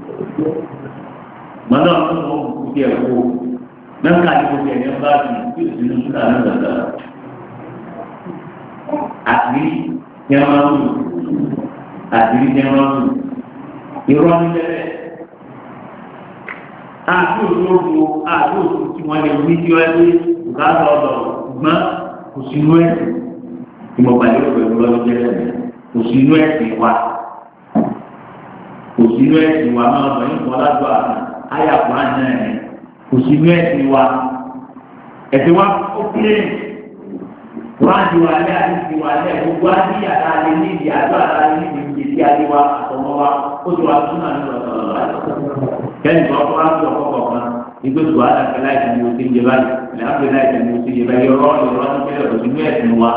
mọ́ náà tó mọ̀ kú tiẹ̀ kú náà káàdì kó tiẹ̀ ní ọba àti yóò sì ní súnà náà gbàgbà àtìrí ní ọmọ ọdún àtìrí ní ọmọ ọdún irọ́ ní tẹ́lẹ̀ àti òṣòro àti òṣòro tí wọ́n lè wí tí wọ́n lé bùkátà ọ̀dọ̀ gbọ́n kò sí inú ẹ̀sìn tí mo gbà lérò pẹ̀lú lọ́dún tẹ́lẹ̀ mi kò sí inú ẹ̀sìn wa kò sí inú ẹ̀sìn wa máa bọ̀ yín kọ́ lájọ àná ayàpọ̀ àná ẹ̀ kò sí inú ẹ̀sìn wa ẹ̀sìn wa ó kílẹ̀ wọ́n á di wà lẹ́ àti di wà lẹ́ gbogbo á di yàrá alẹ́ ní ìdí àjọ àrà alẹ́ ní ìdí ìdí alẹ́ wa àtọmọ wa ó ti wà tún náà ní ọ̀sán ọ̀la kẹ́ni tó ọkọ̀ á fi ọkọ̀ kọ̀ọ̀kan ìgbé tó wà láti láìsí ní oṣù ìjẹba yìí láti láìsí ní oṣù ìjẹba yìí ọ̀rọ̀ ìrọ̀ ní kẹ́lẹ́ òsì ní ẹ̀sìn wa.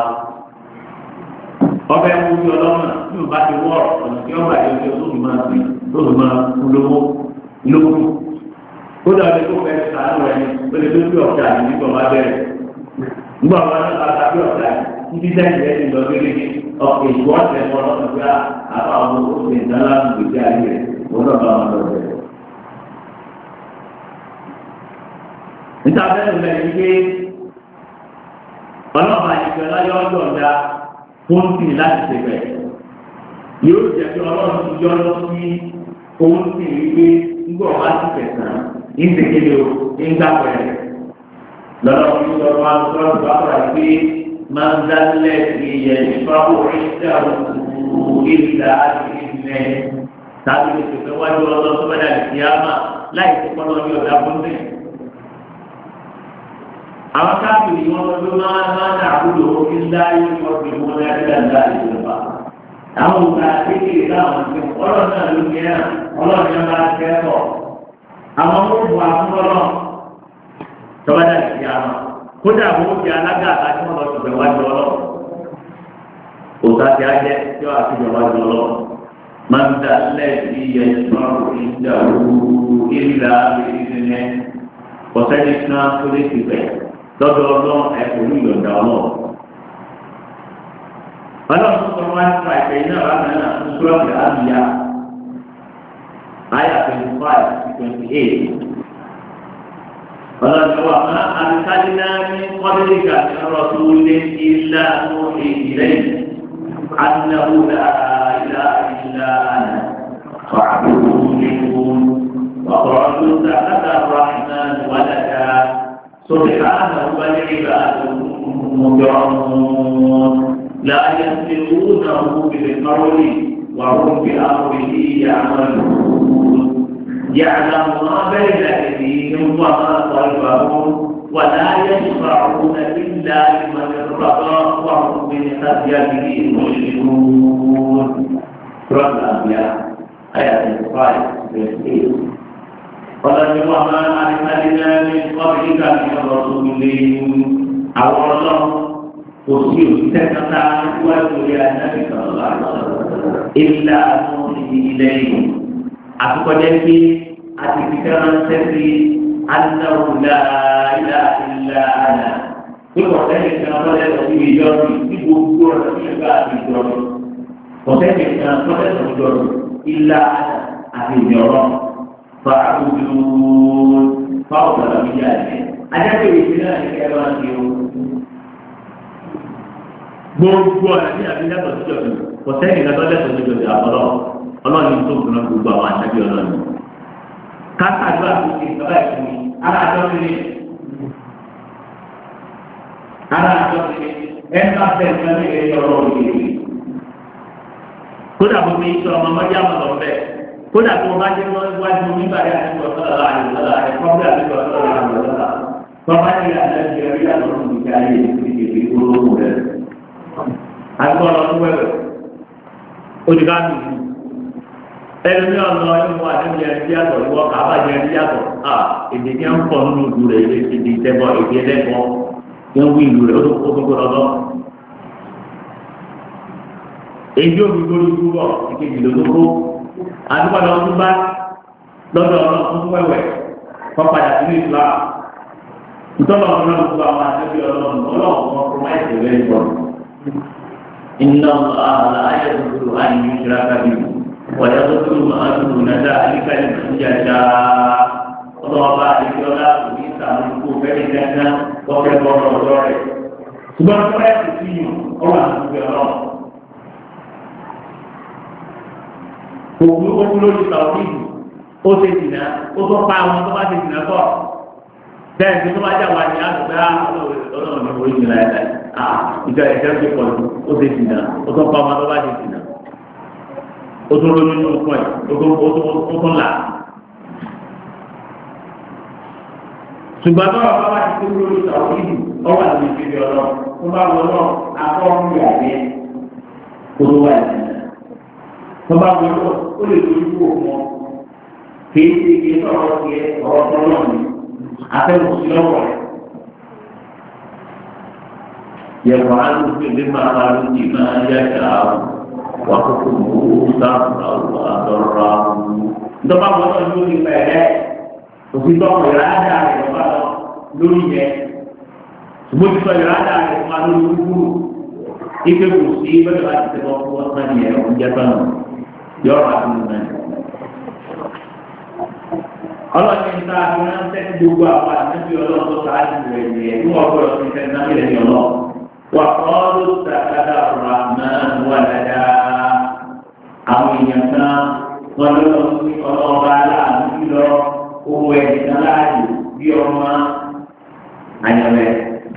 ọbẹ̀ ń wúni ọlọ́mọ tí o bá ti wọ̀ ọ̀nà tí ọba yẹn tó tó máa fi tó tó máa kú lówó lówó. kódà ọdẹ tó fẹ́ sàánú rẹ̀ ó lè tó fi ọ̀tá yìí nígbà wá bẹ̀rẹ̀ nígbà wọn náà bá fi ọ̀tá yìí níbi sẹ́yìn rẹ̀ ti lọ gẹ́gẹ́ ọ̀pẹ̀ ìwọ́ ọ̀tẹ̀ wọn lọ́sọ̀ pé àbá àwọn oṣù ìdáná gbèsè ayé rẹ̀ wọn náà bá wọn lọ bẹ̀rẹ̀. níta bẹ́ẹ̀ lọ yìí pé ọlọ́pàá ìfẹ́ láyọ̀ ọ̀dọ̀ọ̀dà fún sí láti ṣe bẹ́ẹ̀ yóò jẹ́ pé ọlọ́run ti yọ lọ sí ohun sì rí pé ńgbọ̀ wá sí kẹsàn-án ní ìṣèkéde o ní gbàgbẹ́ lọ́dọ̀ fi sọ fún akọ́kọ́ tó bá wà pé máa ń dálẹ̀ ìyẹn ìfọwọ́ ìṣẹ́ òkú ìlà ìlẹ̀ tàbí ìṣèké wájú ọlọ́run tó bá dà sí àmà láì tó kọ́ lọ́ọ́ ní ọ̀dà fúnṣẹ́. àwọn káàkiri wọn ló máa máa ń àbúrò ìlà ìfọwọ́ ìwọ̀n dáadáa láì ìjọba. àwọn òkà kékeré láwọn ti ọlọ́run náà ló ní ẹ̀ ọlọ́run yẹn máa kẹ́kọ̀ọ́. àwọn ọmọ òbú àfúnọ́lọ́ tọ́wádà sí àmà kódà àwọn òbí alága àti wọn lọ sí ìgbà wájú ọlọ́ òkà tí a jẹ tí wọn àti ìgbà wájú ọlọ́ máa ń dà lẹ́ẹ̀sì yẹn ìfọwọ́ ìjà òwú ìlà ìrìnnẹ́ ọ̀sẹ́ni náà tó lè ti bẹ̀ lọ́dọ̀ ọlọ́ ẹ̀kọ́ ní ìyọ̀ǹda ọlọ́ ọlọ́run tó wá nípa ìfẹ́ iná bákan náà tó tó ọ̀gá àbíyá àyà twenty five to twenty eight ọlọ́run wà má àbíkájí náà ní kọ́díríkà ní ọ̀rọ̀ tó lé ilá tó ìdílé àdínàwó ilá ilá àná fàbùrù nínú وقالوا اتخذ الرحمن ولدا سبحانه والعباد مكرمون لا يسبقونه بالقول وهم بأمره يعملون يعلم ما بين أيديهم وما خلفهم ولا يشفعون إلا لمن ارتضى وهم من خشيته مشركون. سورة الأنبياء آية خمسة وثلاثين. Ọlọ́run wà máa àríkàlẹ́nà ní kọ́bíkà ní ọ̀rọ̀ tó lè àwọn ọlọ́run kò sí òṣìṣẹ́ kata wájú orí àdáni sọ̀rọ̀ ìlà àwọn ilẹ̀ yìí. Àtúkọ̀jẹ́ pé a ti fi kẹ́rán sẹ́sì aláwùlá ilà ilà àná. Pípọ̀ sẹ́yìn kan tọ́lẹ̀ lọ sí ìjọ́rùn ní gbogbo ọ̀rọ̀ sí ìgbà àti ìjọ́rùn. Ọ̀sẹ́yìn kan tọ́lẹ̀ lọ sí ìjọ́rùn ilà àti ìjọ́rùn. Fa'udun fa'u dalam bijanya. Ada kewibina yang kailan itu. Gbogbo àti àbílẹ àtọjọ mi kò sẹ́yìn ìgbà tó lẹsọ lójó ìjà ọlọ Ọlọ́run tó ń gbóná gbogbo àwọn àṣàbí Ọlọ́run. Káàkiri àti ìgbàlá ìfún mi ara àjọ mi ni ara àjọ mi ni ẹ ń bá bẹ́ẹ̀ ní ọdún ìrẹsì ọ̀rọ̀ òkèèrè. Kódà bó mi sọ ọmọ ọmọdé àmọ́ lọ bẹ́ẹ̀. Kódà tó o bá jẹ́ wájú nígbà tí a ti sọ̀rọ̀ sọ̀rọ̀ láàrin ìlọ́lá ẹ̀ kọ́bí àti sọ̀rọ̀ sọ̀rọ̀ láàrin ìlọ́lá. Tọ́ba ní àtẹ̀jẹ́ rí àtọ̀rọ̀ ìgbà ayé ìdíje olóògùn rẹ̀. Àti ọ̀rọ̀ tó wẹ̀wẹ̀. Olùkàmì ẹni ní ọ̀nà ìwọ àtẹ̀jẹ́ ẹni yàtọ̀ ìwọ kàbà jẹ́ ẹni yàtọ̀. À èdè ní à ń pọ̀ nínú ìlú rẹ̀ èdè ìtẹ́bọ̀ èdè ẹlẹ́kọ̀ọ́ yẹn wí ìlú rẹ̀ ó tó kó lọ́dọ̀. èyí ò fi gbórí dúró ìkejì ló tó kó àdúgbò lọ tún bá lọ́dọ̀ ọ̀nà tó tún wẹ̀wẹ̀ kọ́ padà sínú ìtura ìtọ́lọ̀ ọ̀nà gbogbo àwọn àtẹ́bí ọlọ́run ọlọ́run kan fún máìsì rẹ̀ gbọ́. iná àlà ayé tuntun àyè ìṣúra kábí wọ̀nyá tó tó máa dùn nàdá àyíkáyé ìjàjà ọlọ́ọ̀bá àdéjọ́lá kò ní ìsàmúlùkù fẹ́ẹ́ gángan kọ́kẹ́ bọ́ọ̀rọ̀ ọ̀dọ́ rẹ̀. ṣùgbọ́n tó bá yẹ kí ọwọ́ àtúntò ọlọ́run. òkú òkú lórí sàwọ́dìbò ó ṣe dìnnà ó tó pa àwọn tó bá ṣe dìnnà bọ̀ bẹ́ẹ̀ ni tó bá jà wà ní àgbẹ̀ ọlọ́run ní orí ìlà ẹ̀dá ìjọ ẹ̀jẹ̀ ń pọ̀ jù ó ṣe dìnnà ó tó pa àwọn tó bá ṣe dìnnà ó tó lóyún ní òkú ẹ̀ ó tó là. ṣùgbọ́n tó bá bá ti tó lórí sàwọ́dìbò ọwọ́ àti ìṣèlú ọlọ́run tó bá wọ náà akọ́rùn-ún yàgbẹ́ kó tó wà ní tọ́ba gbọ́dọ̀ ó lè lórí kú òun ọ kìí ṣe kìí sọ̀rọ̀ tiẹ̀ ọ̀rọ̀ tọ́lọ̀ ni afẹ́wò sí lọ́wọ́ rẹ̀. yẹ̀wò alùpùpù lè máa bá lójì máa yá ṣá wà kókò mú sáfù àwọn àdọ́rọ̀ àwọn. tọ́ba gbọ́dọ̀ lórí pẹ̀lẹ́ òfin tọ́kọ̀ ìrádà rẹ̀ lọ́ba lọ lórí yẹn ṣùgbọ́n ti sọ ìrádà rẹ̀ fún wa lórí kúkúrú ike kò sí bẹ́ẹ̀ bá ti tẹ̀wọ́ fún wọn sani ẹ̀ oúnjẹ tán yọ̀ọ́ àti nìyẹn. ọlọ́ọ̀ni ń ta àfihàn tẹ́tí gbogbo àwọn àtúntì ọlọ́run tó sáájú rẹ̀ nìyẹn tí wọ́n gbọ́dọ̀ fi tẹ̀sí náà lè ní ọlọ́. wà kọ́ ló sàkádà rahman wà dáadáa. àwọn èèyàn kan wọn lọ sí ọlọ́ọ̀bá aláàánú lọ owó ẹ̀yìn náà láàyè bí ọmọ àyànlẹ̀.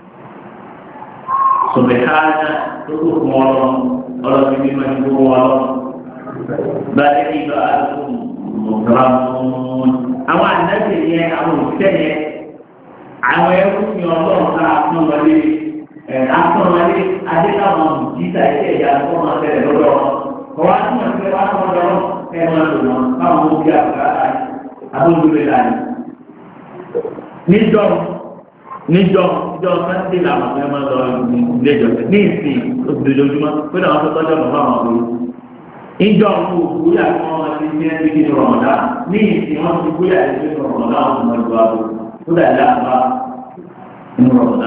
Subhana itu kumolong Allah ini menjual balik ibadatum mukramun awak nanti ni awak sini awak itu ni Allah tak memberi apa lagi ada kamu kita ini yang kau masih berdoa kau masih masih berdoa memang tu kamu biasa alhamdulillah ni dong níjọ níjọ sátidé làwọn ọmọ ẹgbẹ́ lọ ilé ìjọsìn ní ìsìn oṣooṣùmọ́ pé náà wọ́n tó tọ́jú ọmọ fáwọn ọmọ yìí níjọ òkú òkúyà tí wọ́n máa ti ní ẹbí kí ní rọ̀mọ̀dá ní ìsìn wọ́n ti kúyà tí ní rọ̀mọ̀dá wọn tó máa ju abo tó dà ilé àbá ní rọ̀mọ̀dá.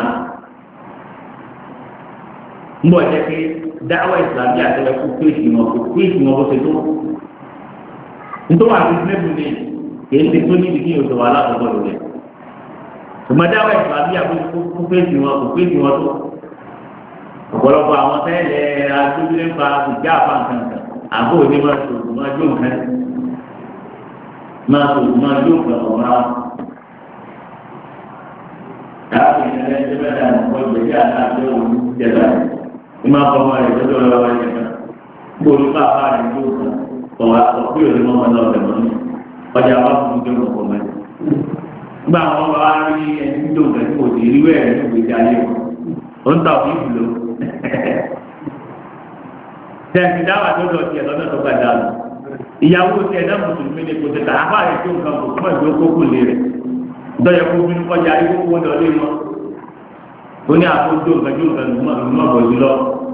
ń bọ̀ jẹ́ pé dáwọ́ ìsìlámì àtẹ̀wẹ́ kó pé ìsìnwọ̀n kó pé ìsìnwọ̀n bó ṣe tó. nítorí àti sinẹ́bù ni kì í ṣe tó ní ìdíkì òṣèlú alákọ̀ọ́kọ́ lórí tòmọdáwà ìfàmì àbúrò kó fèsì wọn kó fèsì wọn tó ọ̀pọ̀lọpọ̀ àwọn tẹ́lẹ̀ agbójúlé ń fa ìjà àfàǹkankan àbó òní máa tó máa jó nǹkan máa tó máa jó nǹkan ọ̀rá káàpì ìṣẹ̀lẹ̀ ẹgbẹ́ náà nǹkan ìgbésí àtàkì òun jẹba ní máa fọmọ rẹ̀ lọ́dọ̀ lọ́wọ́ ẹ̀jẹ̀ náà gbòòrò pàápàá rẹ̀ jó nǹkan ọ̀wá ọ̀pẹ́ òní mọ́mọ́ náà bẹ̀ mọ́ ọjà wà fún ìjọ nǹkan mẹ́rin gba àwọn ọba rí ẹni tó ń tẹ̀sí òsì rí wẹ́ẹ̀ ní ìgbésí ayé wọn ó ń ta òfin ìbùlọ. tẹ̀sí dáwà tó lọ sí ẹ̀ lọ́nà tó gbàdá lọ. ìyàwó tí ẹ̀dá mùsùlùmí ni kò tẹ̀sí àbá rẹ̀ tó nǹkan kò fún ìgbé kókó lé rẹ̀. dọ́yẹ kó bínú kọjá ayé kókó wọn lọlé wọn. ó ní àkójọ nǹkan jó nǹkan lùmọ̀ bọ̀ jù lọ.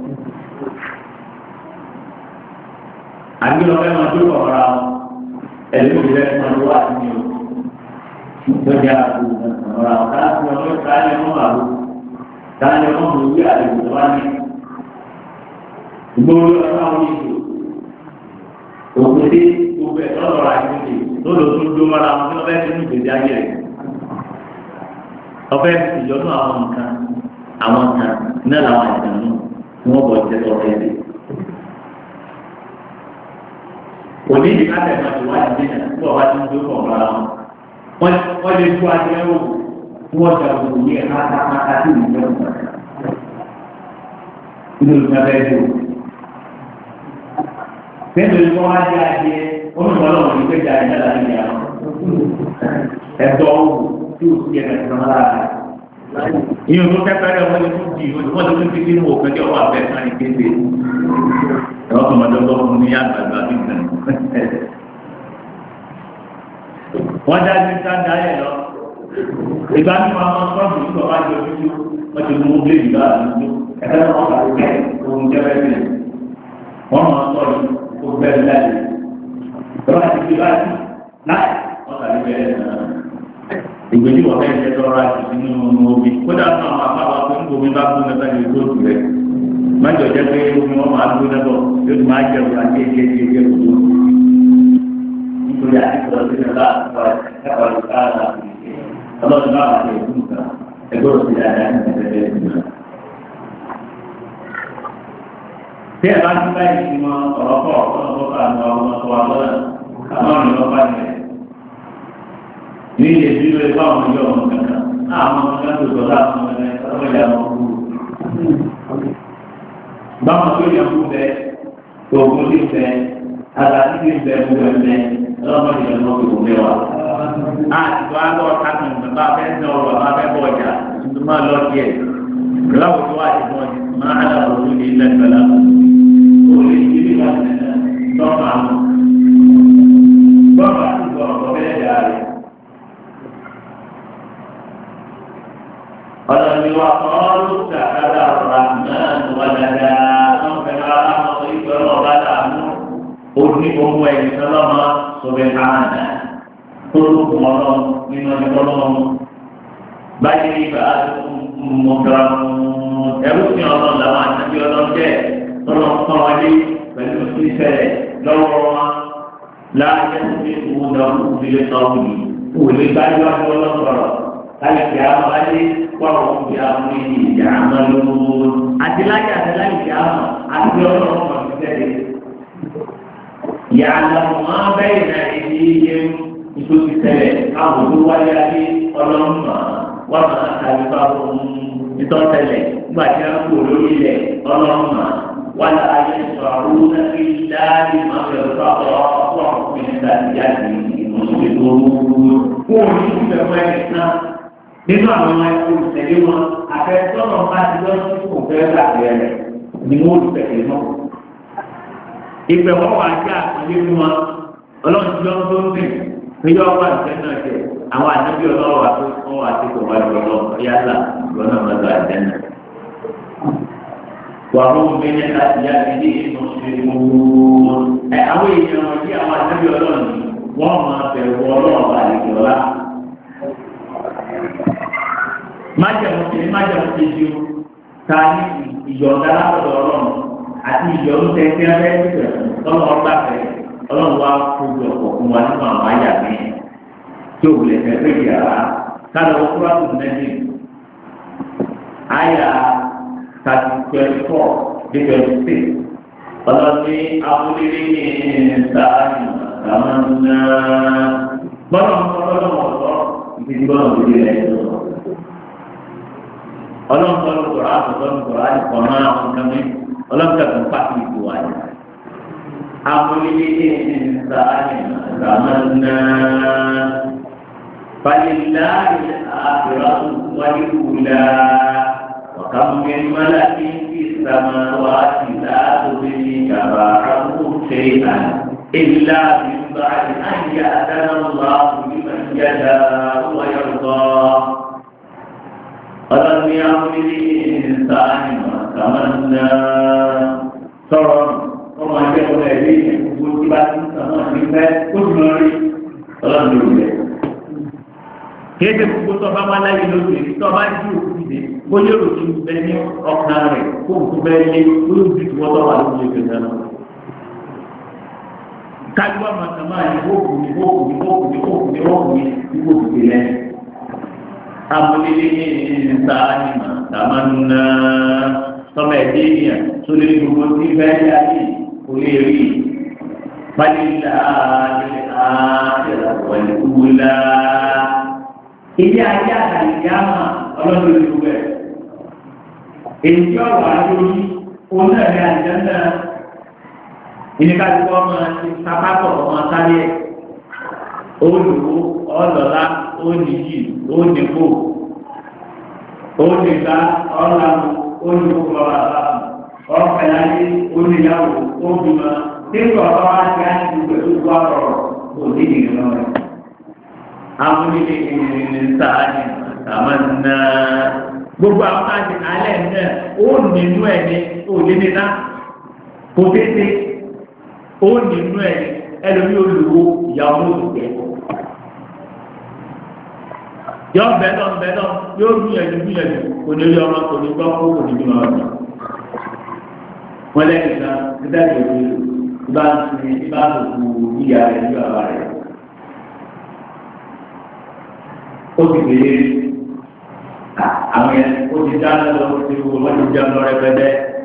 àbí lọ́fẹ́ máa jó kọ̀ọ̀ra ẹ̀lẹ́mìí lọ́jà ọ̀rọ̀ àwọn káàkiri ọmọ káàkiri ọmọ àbò káàkiri ọmọ ìwé àdìgbò tó wá ní gbogbo ọ̀rọ̀ àwọn ìṣò òkúté gbogbo ẹ̀ lọ́rọ̀ àìsíkè lọ́dọ̀ tó dó mọ́ra wọn tí wọ́n fẹ́ sínú ìgbésí ayé rẹ̀ ọ̀fẹ́ ìjọ́nú àwọn nǹkan àwọn nǹkan náà làwọn àìsàn náà tí wọ́n bọ̀ jẹ́ sọ̀rọ̀ ẹ̀ òní ìdíkàtẹ̀ máa ti wá ìdíjà tí wọ́n wá ti ń dó kọ̀ mọ́ra wọn wọ́n lè tó àjẹwò tí wọ́n jà òkú ní ẹ̀ka pátápátá tí ìlú fẹ́ fún ọ̀sẹ̀. Inú ìlú fẹ́ fẹ́ dùn. Sẹ́nu ìlú wọn á jẹ́ adìẹ, wọ́n mú wọn lọ́wọ́ ní pé jà ìjà láti yà wọ́n. Ẹ̀dọ́ òwò tí ò sí ẹ̀ka ìjọba lára. Ìyẹn tó fẹ́ fẹ́rẹ̀ wọ́n lè tún di wọ́n lè tún fi sínú òfin tí ọwọ́ abẹ́ sáré kéde. Ẹ̀rọ kọ̀mọ̀dọ́gbọ́ fún ní àgbàdo àbí ìgbà. Wọ́n dájú sáńdá yẹn lọ. Ìgbà tí wọ́n máa sọ́ọ̀bù tí wọ́n bá jọ ojú wọ́n ti mú bíléèdì bá àdúgbò. Ẹ̀fẹ́ wọn bá wọlé ohun jẹ́ bẹ́ẹ̀ wọ́n máa sọ̀rọ̀ kó bẹ́ẹ̀ láti lọ́wọ́ àti ìgbé láti láì wọ́n tàbí bẹ́ẹ̀ náà ìgbèjì wọ́n fẹ́ẹ́ jẹ́ lọ́rọ̀ àti nínú omi kódà fún àwọn afáwà tó ń bomi bá gbóná bá ní ojú rẹ̀ májọ jẹ́ pé omi wọn máa gbóná bọ̀ yóò ti máa jẹun àti ẹ̀jẹ̀ ti ẹ̀jẹ̀ òjò nítorí àti ìtọ́jú sí ẹ̀ka ẹ̀ka ìka ọlọ́run bá wà ní ìlú nǹkan ẹgbẹ́ òsì dáadáa ní ìpínlẹ̀ ìgbìmọ̀. tí ẹ bá ti báyìí ti mọ ọ̀rọ̀ pọ̀ ọ̀rọ̀ pọ̀ àwọn ọmọ tó wà lọ́nà káwọn ọ̀rọ̀ lọ́ bá nílẹ̀. ní ilé ìdílé rẹ̀ bá àwọn ọmọ ọmọ kankan àwọn ọmọ kan tó sọ láwọn ọmọ ẹ̀ ọmọ ìyá wọn kú. báwọn tó yẹ kú bẹ òògùn ti bẹ àtàtì ti bẹ gbogbo ẹ̀ bẹ ọlọ́mọ ìyá wọn kò wọlé wa. àtìkọ́ àlọ́ kákan bàbá fẹ́ ń sọ̀rọ̀ bàbá fẹ́ bọ̀ ọjà tuntun máa lọ díẹ̀ lọ́wọ́ tó wà ní wọn máa ń lọ sí ilé ìgbàlá olè ìdílé wà lọ́mọ àwọn bọ́ọ̀lù àti ìgbọ̀rọ̀ bẹ́ẹ̀ dà rẹ̀. ọ̀nàmí wa kọ́ọ́lù kàkàdà rahman wàdàdà ọ̀nfẹ̀lá àwọn ìgbọ̀rọ̀ bá dàmú òní ohun ẹ̀yìn sọlọ́mọ sọ̀bẹ̀ hànà tó ló kún ọlọ́ nínú ìgbọ̀rọ̀ báyìí ní ìgbà mọ̀gàrà ẹ̀rú sí ọlọ́ làwọn àtàbí ọlọ́jẹ́ tọ́lọ́ kọ́ wáyé pẹ̀lú sísẹ̀lẹ̀ lọ́wọ́ wọn láàyè ní ìwò dàrú ìdílé sọ́ọ̀mù yìí kò lè gbájú àti ọlọ́sọ̀rọ̀ láyé kí a máa lé wàhùn òbí àwọn èyí ìyá àmọ́ lówó àti láyé àti láyé kí a mọ̀ àti ọlọ́run kan ti tẹ̀lé. ìyá àlọ́ máa bẹ́ẹ̀ náà èyí yé nítorí tẹ̀lẹ̀ káwọn tó wáyé ayé ọlọ́run mọ̀ wọ́n máa tàbí fáwọn ìtọ́tẹ̀lẹ̀ nígbà tí wọ́n kú lórí ilẹ̀ ọlọ́run mọ̀. ولا يشعرون إلا بما يرتضى من ذاتيته المشركون قول بمعنى nínú àwọn ẹ̀kọ́ ìṣẹ̀lẹ̀ wọn àfẹ́sọ́nà bá ti lọ sí òfẹ́ lábẹ́rẹ́ ni wọ́n ti tẹ̀lé náà. ìgbẹ́ wọn wà sí àpẹẹrẹ fún wọn ọlọ́run ti lọ́n tó ń bì péjọ wà ìṣẹ́ náà jẹ àwọn àdébí ọlọ́wà tó wọ́n wà sí kò wájú ọlọ́run yálà lọ́nà mọ́tò àjẹ́ náà. wàhùn bẹ́ẹ̀ láti yá ilé ìmọ̀ṣẹ́gun ẹ̀ àwọn èèyàn wọn bí àwọn àdébí ọlọ́run wọ́n máa bẹ̀rù ọlọ́run àlejò ọlá. májàmú ti májàmú ti di o ta ní ìyọ̀ǹda látọ̀dọ̀ ọlọ́run àti ìyọ̀ǹda tẹ̀sí abẹ́ ìgbẹ́ tọ́lọ́ ọgbà fẹ́ ọlọ́run wa kojú ọ̀pọ̀ fún wa nínú àwọn àyà mi tí o lè fẹ́ pé yàrá kálọ̀ ọkùnrin àti mẹ́jì àyà thirty twenty four dé twenty six ọlọ́ni abúlé ní sáàyè àmàlà bọ́lá ń bọ́ lọ́wọ́ ọ̀tọ̀ ìdíjí bọ́lá ń bọ́ lẹ́yìn lọ́wọ́ ọlọ́run tó ń kọ̀ọ̀rọ̀ àtọ̀tọ̀ ń kọ̀ọ̀rọ̀ àtọ̀tọ̀ máa ń kàn mí ọlọ́run tó ń pàṣẹ ìlú wa yẹn. abúlé ní sáàyè àmàlà falilá àbúrò wáyé wùlá ọ̀kà mẹ́rin mọ́lá kí n fi السماوات لا تغني شفاعتهم شيئا إلا من بعد أن يأذن الله لمن يشاء ويرضى ألم يعمل الإنسان ما تمنى صرم وما يقول إليه يقول كبات السماء من ذلك كل مريض ألم يقول kéde gbogbo tó bá wà láyé lóṣù tó bá jí òkú dìde bóyá òkú bẹ ní ọkàn rẹ kó òkú bẹ lé bóyá òkú tí wọ́n tó wà lóṣù ìgbésẹ̀ náà. kájú àmọ́ sàmá ní bókù ní bókù ní bókù ní bókù ní bókù ní bókù ní bókù lẹ. amúlélé ní sáánì mà sàmá nà sọmọ ẹdí ènìyàn tó lé gbogbo tí bẹ́ẹ̀ yá yìí kò lè rí. falilá ní àṣẹ wọlé wúlá. Ilé ayé àtàlìyámà ọlọ́dún ìlú rẹ̀. Èyí ọ̀rọ̀ àjòyí òun náà ní àjẹ́ńdà ìníkàtúkọ́ ọmọ ìsapákọ̀ ọmọ sáré ẹ̀. Olùkó ọlọ́lá oníyì onígbò onígbà ọ̀làmù onígbò ọ̀làmù ọ̀fẹ̀láyé oníyàwó obìnrin nígbà ọ̀rọ̀ àti àti ìgbẹ̀lú wà rọrọ̀ òní ìrìnà rẹ̀. amúlílé ìrìnsàánì àmàna gbogbo àwọn àti alẹ́ náà ó nínú ẹ̀ ní òlé níná kò tètè ó nínú ẹ̀ ẹlòmí olùwò ìyàwó olùgbẹ́ yọ bẹ́ẹ̀ náà bẹ́ẹ̀ náà yóò gbìyànjú gbìyànjú kò ní rí ọmọ kò ní gbọ́ kó kò ní bí wọn ọ̀dọ́ wọn lẹ́yìn náà nígbà tí o ìbá ń sin ìbá ń lòkù ìyá rẹ̀ ní bàbá rẹ̀ ó ti gbèrè àwọn yẹn ó ti dá lọ́wọ́ sí owó wọ́n ti jẹun lọ rẹpẹtẹ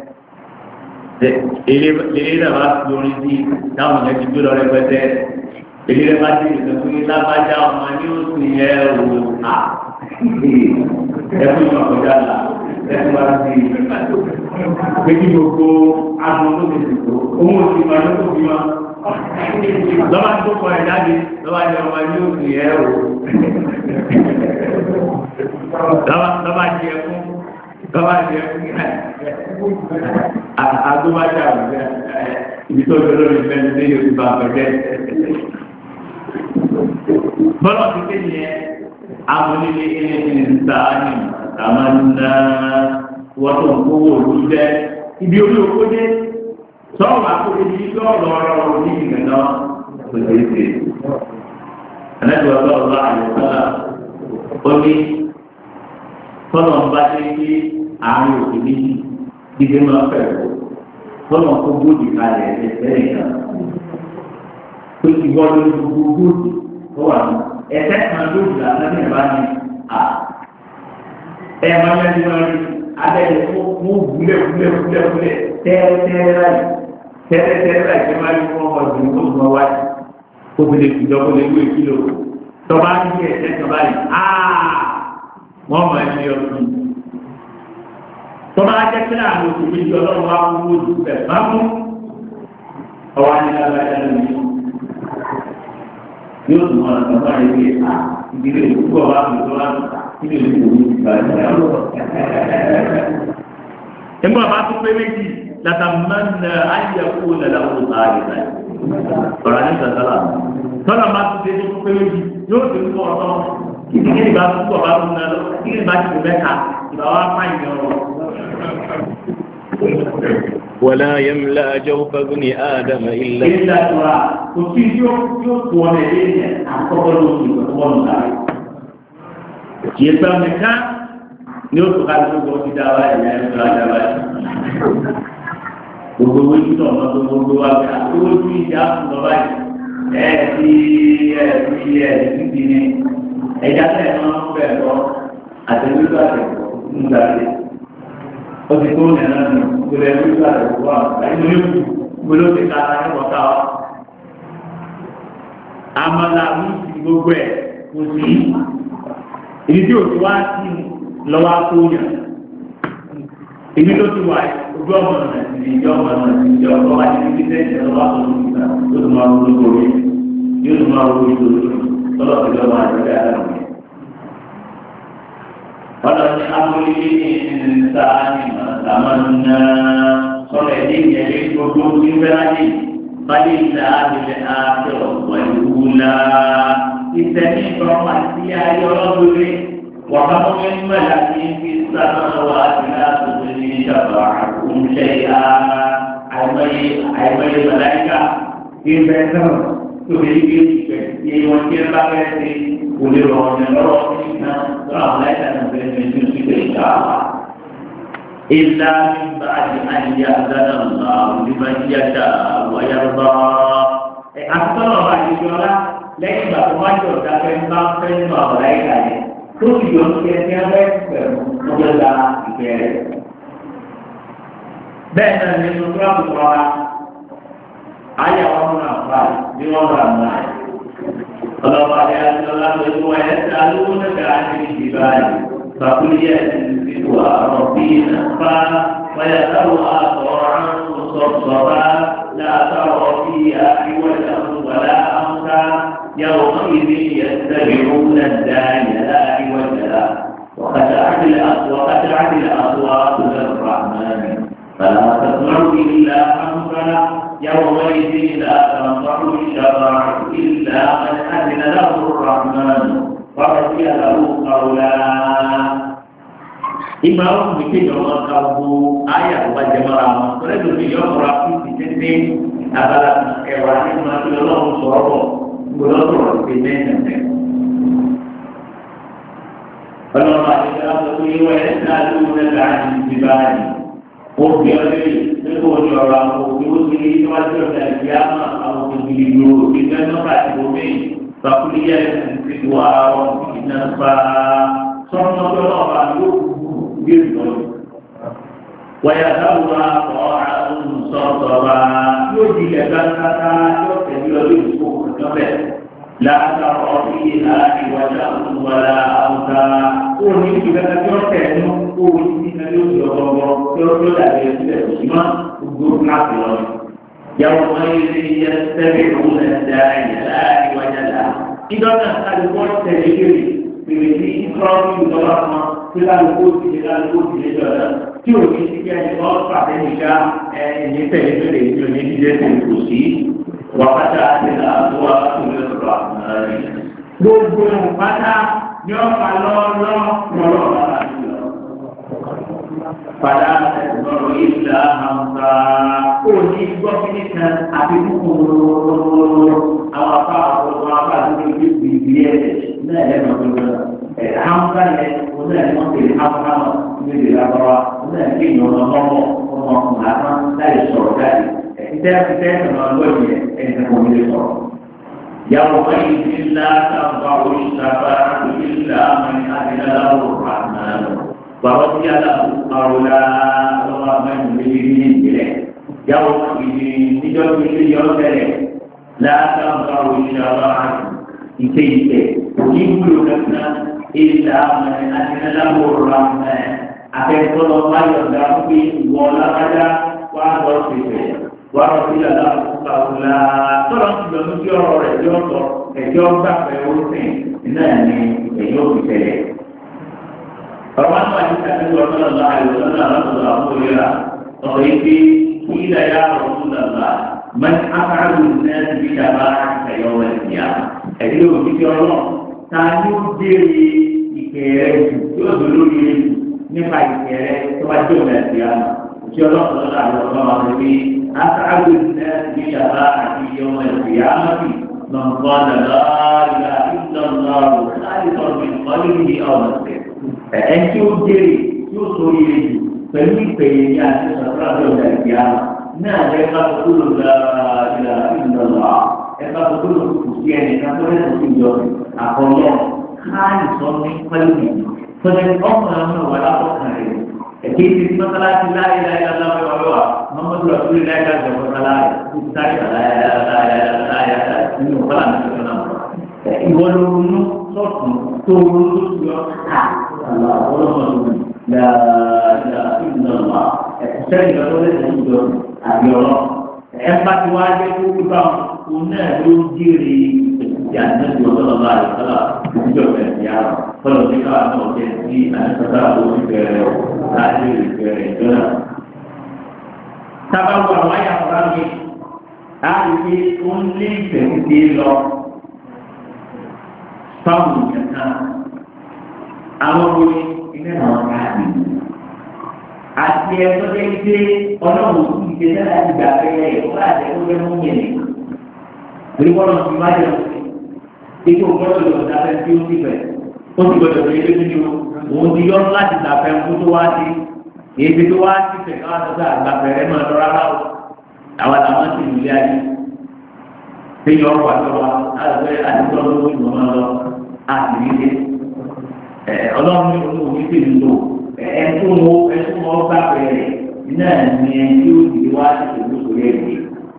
èlé náà bá fi orin sí táwọn yẹn ti gbé lọ rẹpẹtẹ èlé rẹ bá ti rìn pé lágbájá ọmọ ní ó sì yẹ òwò à ẹkú ìmọ̀ kọjá là ẹkú bá ti pé kí gbogbo agbọn tó ti dìbò òun ò sì máa ló tó fi mọ́ lọ́wọ́ tó kọ ẹ̀ jáde lọ́wọ́ àti ọmọ ní ó sì yẹ òwò lọ́wọ́ àti ẹkún lọ́wọ́ àti ẹkún agbóbájá òwúrẹ́ ibi tó lọ lórí ìfẹ́ ní yóò ti bá àpẹjẹ. bọ́lá ti ké yẹn amúlélé ẹni sáánì àmàlà wọ́tò owó òlú jẹ́ ibi orí oko dé sọ́ọ̀bù àkókò ní ibi ọ̀rọ̀ ọ̀rọ̀ ní ìgbà náà kò tẹ̀ ṣe. àlejò ọ̀gá ọ̀gá àyọ̀kọ́lá ó ní tọ́lọ̀ ń bá dé ní àárín òkè méjì dídé máa fẹ̀ tọ́lọ̀ kó gbòdì kalẹ̀ ẹ̀sẹ̀ ìgbà tó ti wọ́n lórí gbogbo gbòdì tó wà ní ẹ̀sẹ̀ kan lóòdì lásán ní ìbá ní à ẹ̀ máa yẹn ní wọn rí abẹ́rẹ́ fún mú wúlẹ̀ wúlẹ̀ wúlẹ̀ wúlẹ̀ tẹ́rẹ́tẹ́rẹ́ láì tẹ́rẹ́tẹ́rẹ́ láì tẹ́ máa yí fún ọmọ ìdùnnú tó tún wáyé kó fi lè fìjọ kó lè wé kílò tọ́ba ní ẹ̀sẹ̀ kan báyìí áà wọ́n mọ̀ ẹni ọdún tọ́ba jẹ́ kí láàrin oṣù méjì ọlọ́run wá fún oṣù bẹ̀ bá mú ọwọ́ anílágbájá lónìí yóò tún wọn ọ̀pọ̀ rẹ̀ pé à ìdílé ìdúgbò wa kò tó wá kí lè lè wò ó ti bàjẹ́ nígbà bá tún pé méjì látàmánà ayẹ̀kú lẹ́lẹ́wọ̀ sáàrì náà ọ̀rọ̀ ní sàtàlà tọ́lá máa tún dé tó pé méjì yóò tún fún ọ̀tọ́ kìí kí ìbá tó pọ̀ bá tún náà lọ kí ìbá ti kò mẹ́ta ìbá wá fáìn ní ọ̀rọ̀. ولا يملأ جوف ابن آدم إلا إلا ترى وفي يوم يوم وانا ليه أقبل وانا يبقى مكان يوم تقال سوى في دواء يعني ترى دواء gbogbo ojú tó ọmọ tó gbogbo wa bí i ojú ìjà fún lọ báyìí ẹ ti ẹ ti ẹ ti ti ní ẹja tẹ ẹ máa ń bẹ lọ àtẹnudọ àtẹkọ ń gbàgbé ó ti tó ní ẹ̀rọ ní gbogbo ẹgbẹ́ ìgbà àtẹkọ wa láti ní ìlú gbogbo ti ká ara ẹ̀kọ́ ká wa. àmàlà mi ti gbogbo ẹ̀ kò sí ibi tí òtún wá sí lọ́wọ́ àkóyàn ibi tó ti wà ojú ọmọ náà ti di ìjọ ọmọ náà ti di ìjọ ọmọ wa ti di títẹ ìjọba wa tó ń gbà tó tún máa wúlò lórí yóò tún máa wúlò lórí tọ́lọ̀ tó lọ́wọ́ àjọyọ̀ àdáwọ̀ yẹn. ọlọ́ni amúlé ní sáánì màtàmánà sọ̀rọ̀ ẹ̀dẹ́ ìyẹlé gbogbo tí ń bẹ́rẹ̀ ayé báyé ìlà àbẹ̀lẹ̀ àbẹ̀ ọ̀pọ̀ ìwúlá ìsẹ̀mí ìtọ́pá sí ayé ọlọ́dúnrún وكم من ملك في السماوات لا تغني شفاعتهم شيئا أي ملائكة في بيتهم تريد في وكيل بكرتي ولرون رأسنا رأينا من إن شاء الله إلا من بعد أن يأذن الله لمن يشاء ويرضى أكثر بعد الجولة لكن بعد ما جاء كان بعض ملائكة tó ti yọ ní ẹni abẹ́ pẹ̀lú ọjọ́ta ìbẹ̀rẹ̀. bẹ́ẹ̀ náà ní inú kíláàsì kọ́ra ayé àwọn ọmọ náà fà ní wọ́n rà náà. ọlọ́pàá ní aṣọ́lá tó ń wọ ẹ̀ẹ́dá lówó náà ní ìdìbò ayé fàkúlíyà ìdìbò àrọ̀ bíi nàfà wáyà táwọn àtọ̀rọ̀ sọ̀tọ̀bá látàrọ̀ bíi àríwájà wàlá àmúta يومئذ يتبعون الداعي لا عوج له وخشعت وخشعت الاصوات للرحمن فلا تسمع الا حمدا يومئذ لا تنفع الشفاعه الا من اذن له الرحمن ورضي له قولا ìgbà wọn fi kéde ọmọ ká gbó ayé àgbà jẹmọra wọn tọ́lẹ̀ tó fi yọ ọ̀rọ̀ àfíìsì ní abala ẹ̀wà nínú àti ọlọ́run sọ̀rọ̀ gbọ́dọ̀ sọ̀rọ̀ sí mẹ́tẹ̀ẹ̀tẹ̀. ọlọ́run àti ìjọba tó yẹ wọ́n ẹ̀ náà ló ń lẹ́ka àti ti báyìí. ó fi ọdún yìí nípa òní ọ̀rọ̀ àwọn òbí ó ti rí níwájú ọ̀gá ìdí àmà àwọn òbí ìlú ìgbẹ́ nọ́mbà àti omi fàkúlíyà ti wà àwọn ìnáfà sọ́nà ọlọ́ọ̀bà yóò gbé ìtọ́jú. ويذرها طاعة صرصرا يجي كذا يؤتي رزقه كذا لا ترى فيها عوجا ولا أوتا قولي إذا تجرت أنه قولي إذا يجرت يجرت الإسلام وجود عقل يومئذ يتبعون الداعي لا عوج له إذا كان الوقت تجري بمثل إكرام الرحمة كلا الوقت كلا الوقت يجرت tí o ní ti kí ẹni lọ pàdé nígbà ẹni tẹ̀lé tẹ̀lé tí o ní ti dé tẹ̀lé kò sí wàhálà àti àbúrò àtúntò ìrọ̀ àmàlẹ́. gbogbo pátá ní ọ̀pá lọ́ọ́lọ́ lọ́rọ̀ bàbá mi lọ. padà ẹ̀sọ̀rọ̀ ìlà àmà kò ní gbọ́ kíní kan àti kúkúrú àwọn afá àkọ́kọ́ afá àti kúkúrú bìbí ẹ̀ náà ẹ̀ máa gbé wọn. hamza yẹn wọn náà wọn tẹ̀lé hamza níbi ìlàbọ̀wá wọn náà kí ìyọ̀n ọmọ ọmọ ọkùnrin àtàn láì sọ̀rọ̀ jáde ìtẹ́ ìtẹ́ ìtàn ọgbọ́n yẹn ẹ̀sìn kò ní lè sọ̀rọ̀. yàwó wáyé ti ńlá sábà òṣìṣàfà ìlà àmì àdínláwò àmàlò bàbá tí a lọ àrùlá lọ́wọ́ àmàlò méjì ní ìbílẹ̀ yàwó ìdí níjọ́ tí ilé yọ tẹ̀lẹ̀ láàbà òṣìṣàfà ìtẹ́ ìtẹ́ òní wúlò kankan ìlà àmì àdínláwò àmàlò akẹ́kọ̀ọ́ wáyọ̀ ọ̀gá pé ìwọ lábájá wá lọ síbẹ̀ wá lọ sí ìlànà àkókò àwòlá tọ́lọ̀ ń tìjọ́ lójú ọ̀rọ̀ rẹ̀ tí ó sọ ẹ̀jọ́ gbàgbẹ́ ó sìn náà ní ẹ̀yọ́ òfìsẹ̀lẹ̀. ọ̀rọ̀ máa ń wà ní ìtàkùn ọ̀sán lọ́la àìlọ́sọ́nà àlọ́sọ̀rọ̀ àbúrò ọ̀rọ̀ yìí pé kí ilẹ̀ yà rọ̀ fún lọ́la mẹ́t afárá náà ti fi dàbá àtẹ̀yọ́ ẹ̀yà ẹ̀dínlẹ̀ òfìsẹ̀ ọlọ́ ta ni ó dérè ìkẹrẹ yóò dé lórí ẹ̀jù nípa ìkẹrẹ tó bá jẹ́ òun ẹ̀sìn àná tí ọlọ́run lọ́dọ̀ àwọn ọ̀gá wa ti fi aṣáájú ẹ̀ ní ìyàrá àti ìyọ̀wọ̀ ẹ̀sìn àná bì lọ́nkọ́ dàda ìlà ìlọ́nàrò láti sọ̀rọ̀ ìkọ́lé ní ọ̀nà tẹ̀. ẹ̀ tí ó jèrè tí ó sórí èjì pẹ̀lú ìpèyè ní àti sọ̀rọ̀ àti ọ̀gá ẹ̀sìn àná náà ẹ̀ bá tó kúrò ìlà ìlọ́nà ẹ̀ bá tó kúrò kù sí ẹnì kan tó lẹ́sìn sí ìjọ àkọlọ́ káàdì sọ ní pẹ́lú Sọ̀rọ̀ ọmọ ọmọ wà lápò kan rẹ̀. Ẹ̀kẹ́ ti ti mọ́sálásí láyé láyé láyé wà lọ́wọ́. Mọ́mọ́dé wà lórí láyé láyé wà lọ́wọ́ láyé. Kúkú táyé láyé láyé láyé láyé nínú ọ̀pọ̀lá mi sọ̀rọ̀ náà. Ìwọ ló ronú sọ̀tún tó ronú tó ti yọ ká. Àlọ́ ọlọ́mọ ló wù. Yàrá ìdùnnà sẹ́yìn lọ́wọ́ lẹ́sẹ̀ ń jọ àbí ọlọ́. Ẹ bá ti wá dé kó wípé òun náà ló ń jèrè ìjà náà ti wọ́n lọ́wọ́ láyé kọ́lá ìjọba ẹ̀sìn yàrá. Kalau kita mau jadi ada sesuatu yang ada di dalam. Sabab orang yang orang ini hari ini only seperti lo, tahu kan? Awak ini ini orang kaya. Asyik tu jadi orang mungkin kita ada gaya, orang ada orang mungkin. Beri orang semacam itu orang yang dapat diuji ber. ó ti gbọdọ̀ lóye lójú ni òun ti yọ láti gbàfẹ́ fún tó wá sí ibi tó wá sí fẹ̀ káwá tó sá àgbàfẹ́ rẹ̀ máa lọ rárá o àwọn làwọn ti lù lé ayé téèyàn ọkọ̀ àtọ́wà àgbẹ̀ àdúgbò lówó ìwọ̀n máa lọ àtìrídé ọlọ́run ní olú òní sì ń lò ẹ̀ẹ́dún wo ẹ̀ẹ́dún wọn gbàfẹ́ rẹ̀ náà ní ẹni tí ó ti wá sí ìlú sórí ẹ̀dẹ́.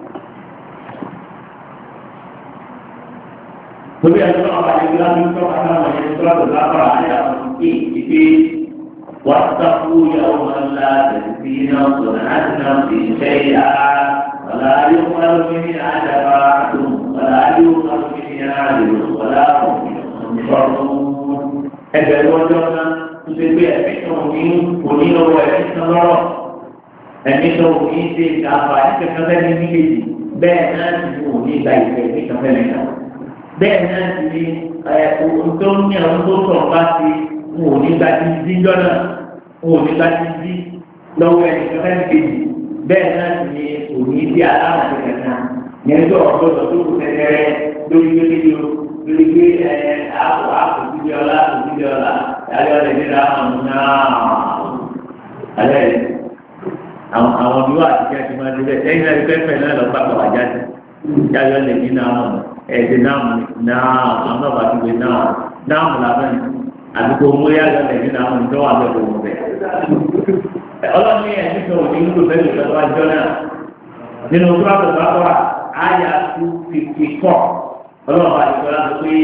Tapi ada orang yang bilang itu karena banyak surat berapa ayat ini wattaqu yawman la tajzi nafsun an nafsin shay'an wa la yuqbalu minha shafa'atun wa la yuqbalu minha 'adlun wa la hum yunsarun. Ẹgbẹ̀rún ọjọ́ náà tó ṣe pé ẹ̀mí tó ń ní òní lọ́wọ́ ẹ̀mí tó lọ́rọ̀ ẹ̀mí tó ń ní ṣe ìjàmbá ẹ̀kẹ́ kan fẹ́ ní méjèèjì bẹ́ẹ̀ náà ti ní òní ìgbà ìfẹ́ ẹ̀mí kan fẹ́ lẹ́yìn. Bẹ́ẹ̀ náà ti ní ohun tó ń ní àwọn tó sọ̀rọ̀ bá ti wọn ò ní gba ti di jọ́ náà wọn ò ní gba ti di lọ́wọ́ ẹni kankan kejì bẹ́ẹ̀ náà ti ní òní sí aláwọ̀ kẹ̀kẹ́ yẹn tó ọ̀dọ́ tó kù tẹ́tẹ́rẹ́ lórí lórí lórí gbé ẹ̀ àpò àpò síbi ọlá àpò síbi ọlá yàrá ọ̀lẹ́ nílá àwọn náà alẹ́ àwọn àwọn bí wà á ti jẹ́ ti máa débẹ̀ lẹ́yìn náà pẹ́pẹ́ náà lọ bá bàbá jáde yàrá ọ̀lẹ́ ní náà ẹ̀ẹ́dẹ̀ náà náà àwọn náà bá ti gbé náà náà mú làbẹ́ ni àdúgbò mú yàrá ọ̀lẹ́ ní náà ní wà bẹ́ẹ̀ bọ̀ bẹ́ẹ̀. ọlọ́ni ẹ̀ nígbà òní ń lò bẹ́ẹ̀ lọ́wọ́ àjọ náà nínú gbọ́dọ̀ bá wà áyà two fifty four ọlọ́ọ̀bá ìjọba tó pé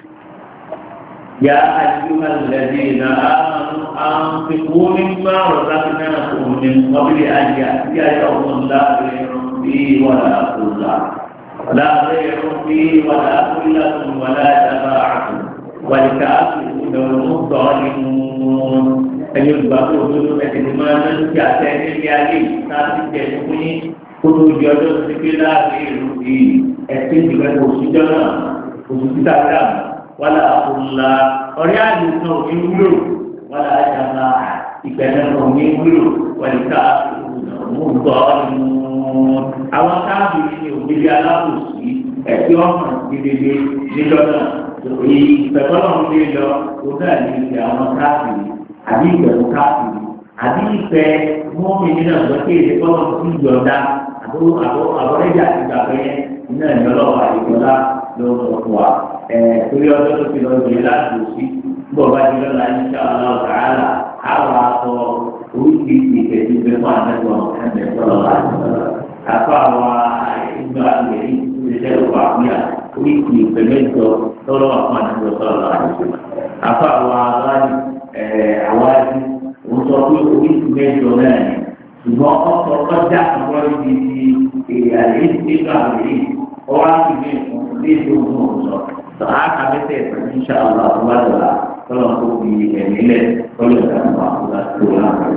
yà á ju alẹ́dí iná àǹfikù mímá ọ̀rọ̀dá tó náà kò ní ọbílẹ̀ ayé àti ayé ọ̀gbọ̀n láàrin bí wàlá àkùlá láàrin bí wàlá àkùlá tó wàlá àdàbà àkù wàlíkà àkùlù ìdọ̀rọ̀ tọ́ nínú ẹ̀yọ́ ìgbà tó dúró ẹ̀sìn máa ń ti àtẹ nílé ayé láti jẹ fún yín kótó di ọjọ́ tó ti gbé láàrin ìlú yìí ẹ̀sìn ìgbà tó òṣìṣẹ́ náà òṣìṣẹ́ dáadáa wàlá àkùnlá ọ̀rẹ́ àdùnnà òní wúlò wàlá àjàmà ìgbẹ́nà òní wúlò wàlíkà òmùgbọ́ àwọn káàbìrì ní òbílí alábòsí ẹ̀sìn ọ̀hún gidigidi níjọ́ náà ìfẹ̀tọ́nà ń lé lọ tó náà ní ìfẹ́ àwọn káàbìrì àbí ìgbẹ̀rù káàbìrì àbí ìfẹ́ mọ́mí nínú ọ̀gbọ́n tí èdè kọ́nà ti yọ̀ọ̀dá àbọ̀ àbọ̀ àbọ̀rẹ́jà ti gbàgbé yẹn iná ìjọlọ́wọ́ àdìgbọ́lá ló ń sọ fún wa ẹ̀ torí ọjọ́ tó ti lọ jẹ láti òsì bọ̀ bá ti lọ́la insha Allah ta'ala àwọn aṣọ oríṣiríṣi ìkẹ́sí ìgbẹ́ fún àtẹ́gbọ̀n ẹ̀mẹ́ sọ̀rọ̀ láti sọ̀rọ̀ àfọ àwọn ìgbà àgbẹ̀rí ìṣẹ́ òkú àkúnyà oríṣi ìpẹ̀lẹ́jọ lọ́rọ̀ àwọn àtẹ́gbọ̀n sọ̀rọ̀ láti sọ̀rọ̀ àfọ àwọn aláàbí àwájú òun sọ pé oríṣi mẹ́jọ náà ni ṣùgbọ́n ọ̀sọ̀ ọjà àkọ́kọ́ ibi ti àlè nígbà àgbèrè ọwọ́ àti mi lè tó fún ọ̀sọ̀ tó a kà mẹ́tẹ̀ pẹ̀lú insha Allah tó bá dọ̀la tọ́lọ̀ tó fi ẹ̀mí lẹ̀ tọ́lọ̀ ìdàgbà àkúrà tó láàrin.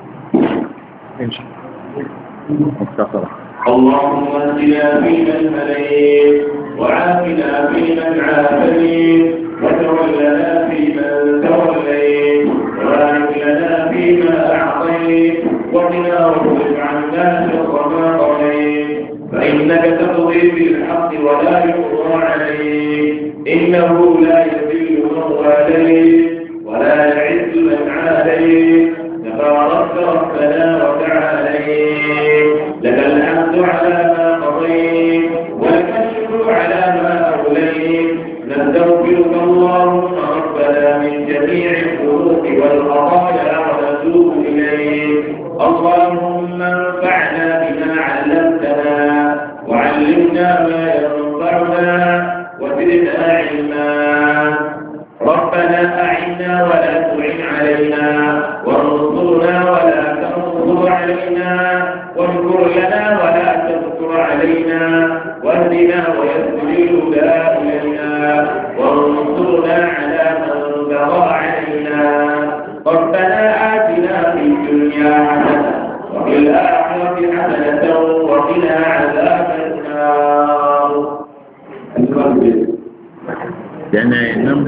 اللهم اهدنا فيمن هديت وعافنا فيمن عافيت وتولنا فيمن توليت وبارك لنا فيما اعطيت وقنا واصرف عنا شر ما قضيت فانك تقضي بالحق ولا يقضى عليك انه لا يذل من واليت ولا يعز من عاديت تبارك ربنا وتعاليت لك الحمد على ما قضيت ولك الشكر على ما أوليت نستغفرك اللهم ربنا من جميع الذنوب والخطايا ونتوب إليك اللهم انفعنا بما علمتنا وعلمنا ما ينفعنا وزدنا علما ربنا أعنا ولا تعن علينا وانصرنا ولا تنصر علينا وانكر لنا ولا تذكر علينا واهدنا ويسر الهدى إلينا وانصرنا على من بغى علينا ربنا آتنا في الدنيا حسنة وفي الآخرة حسنة وقنا عذاب النار.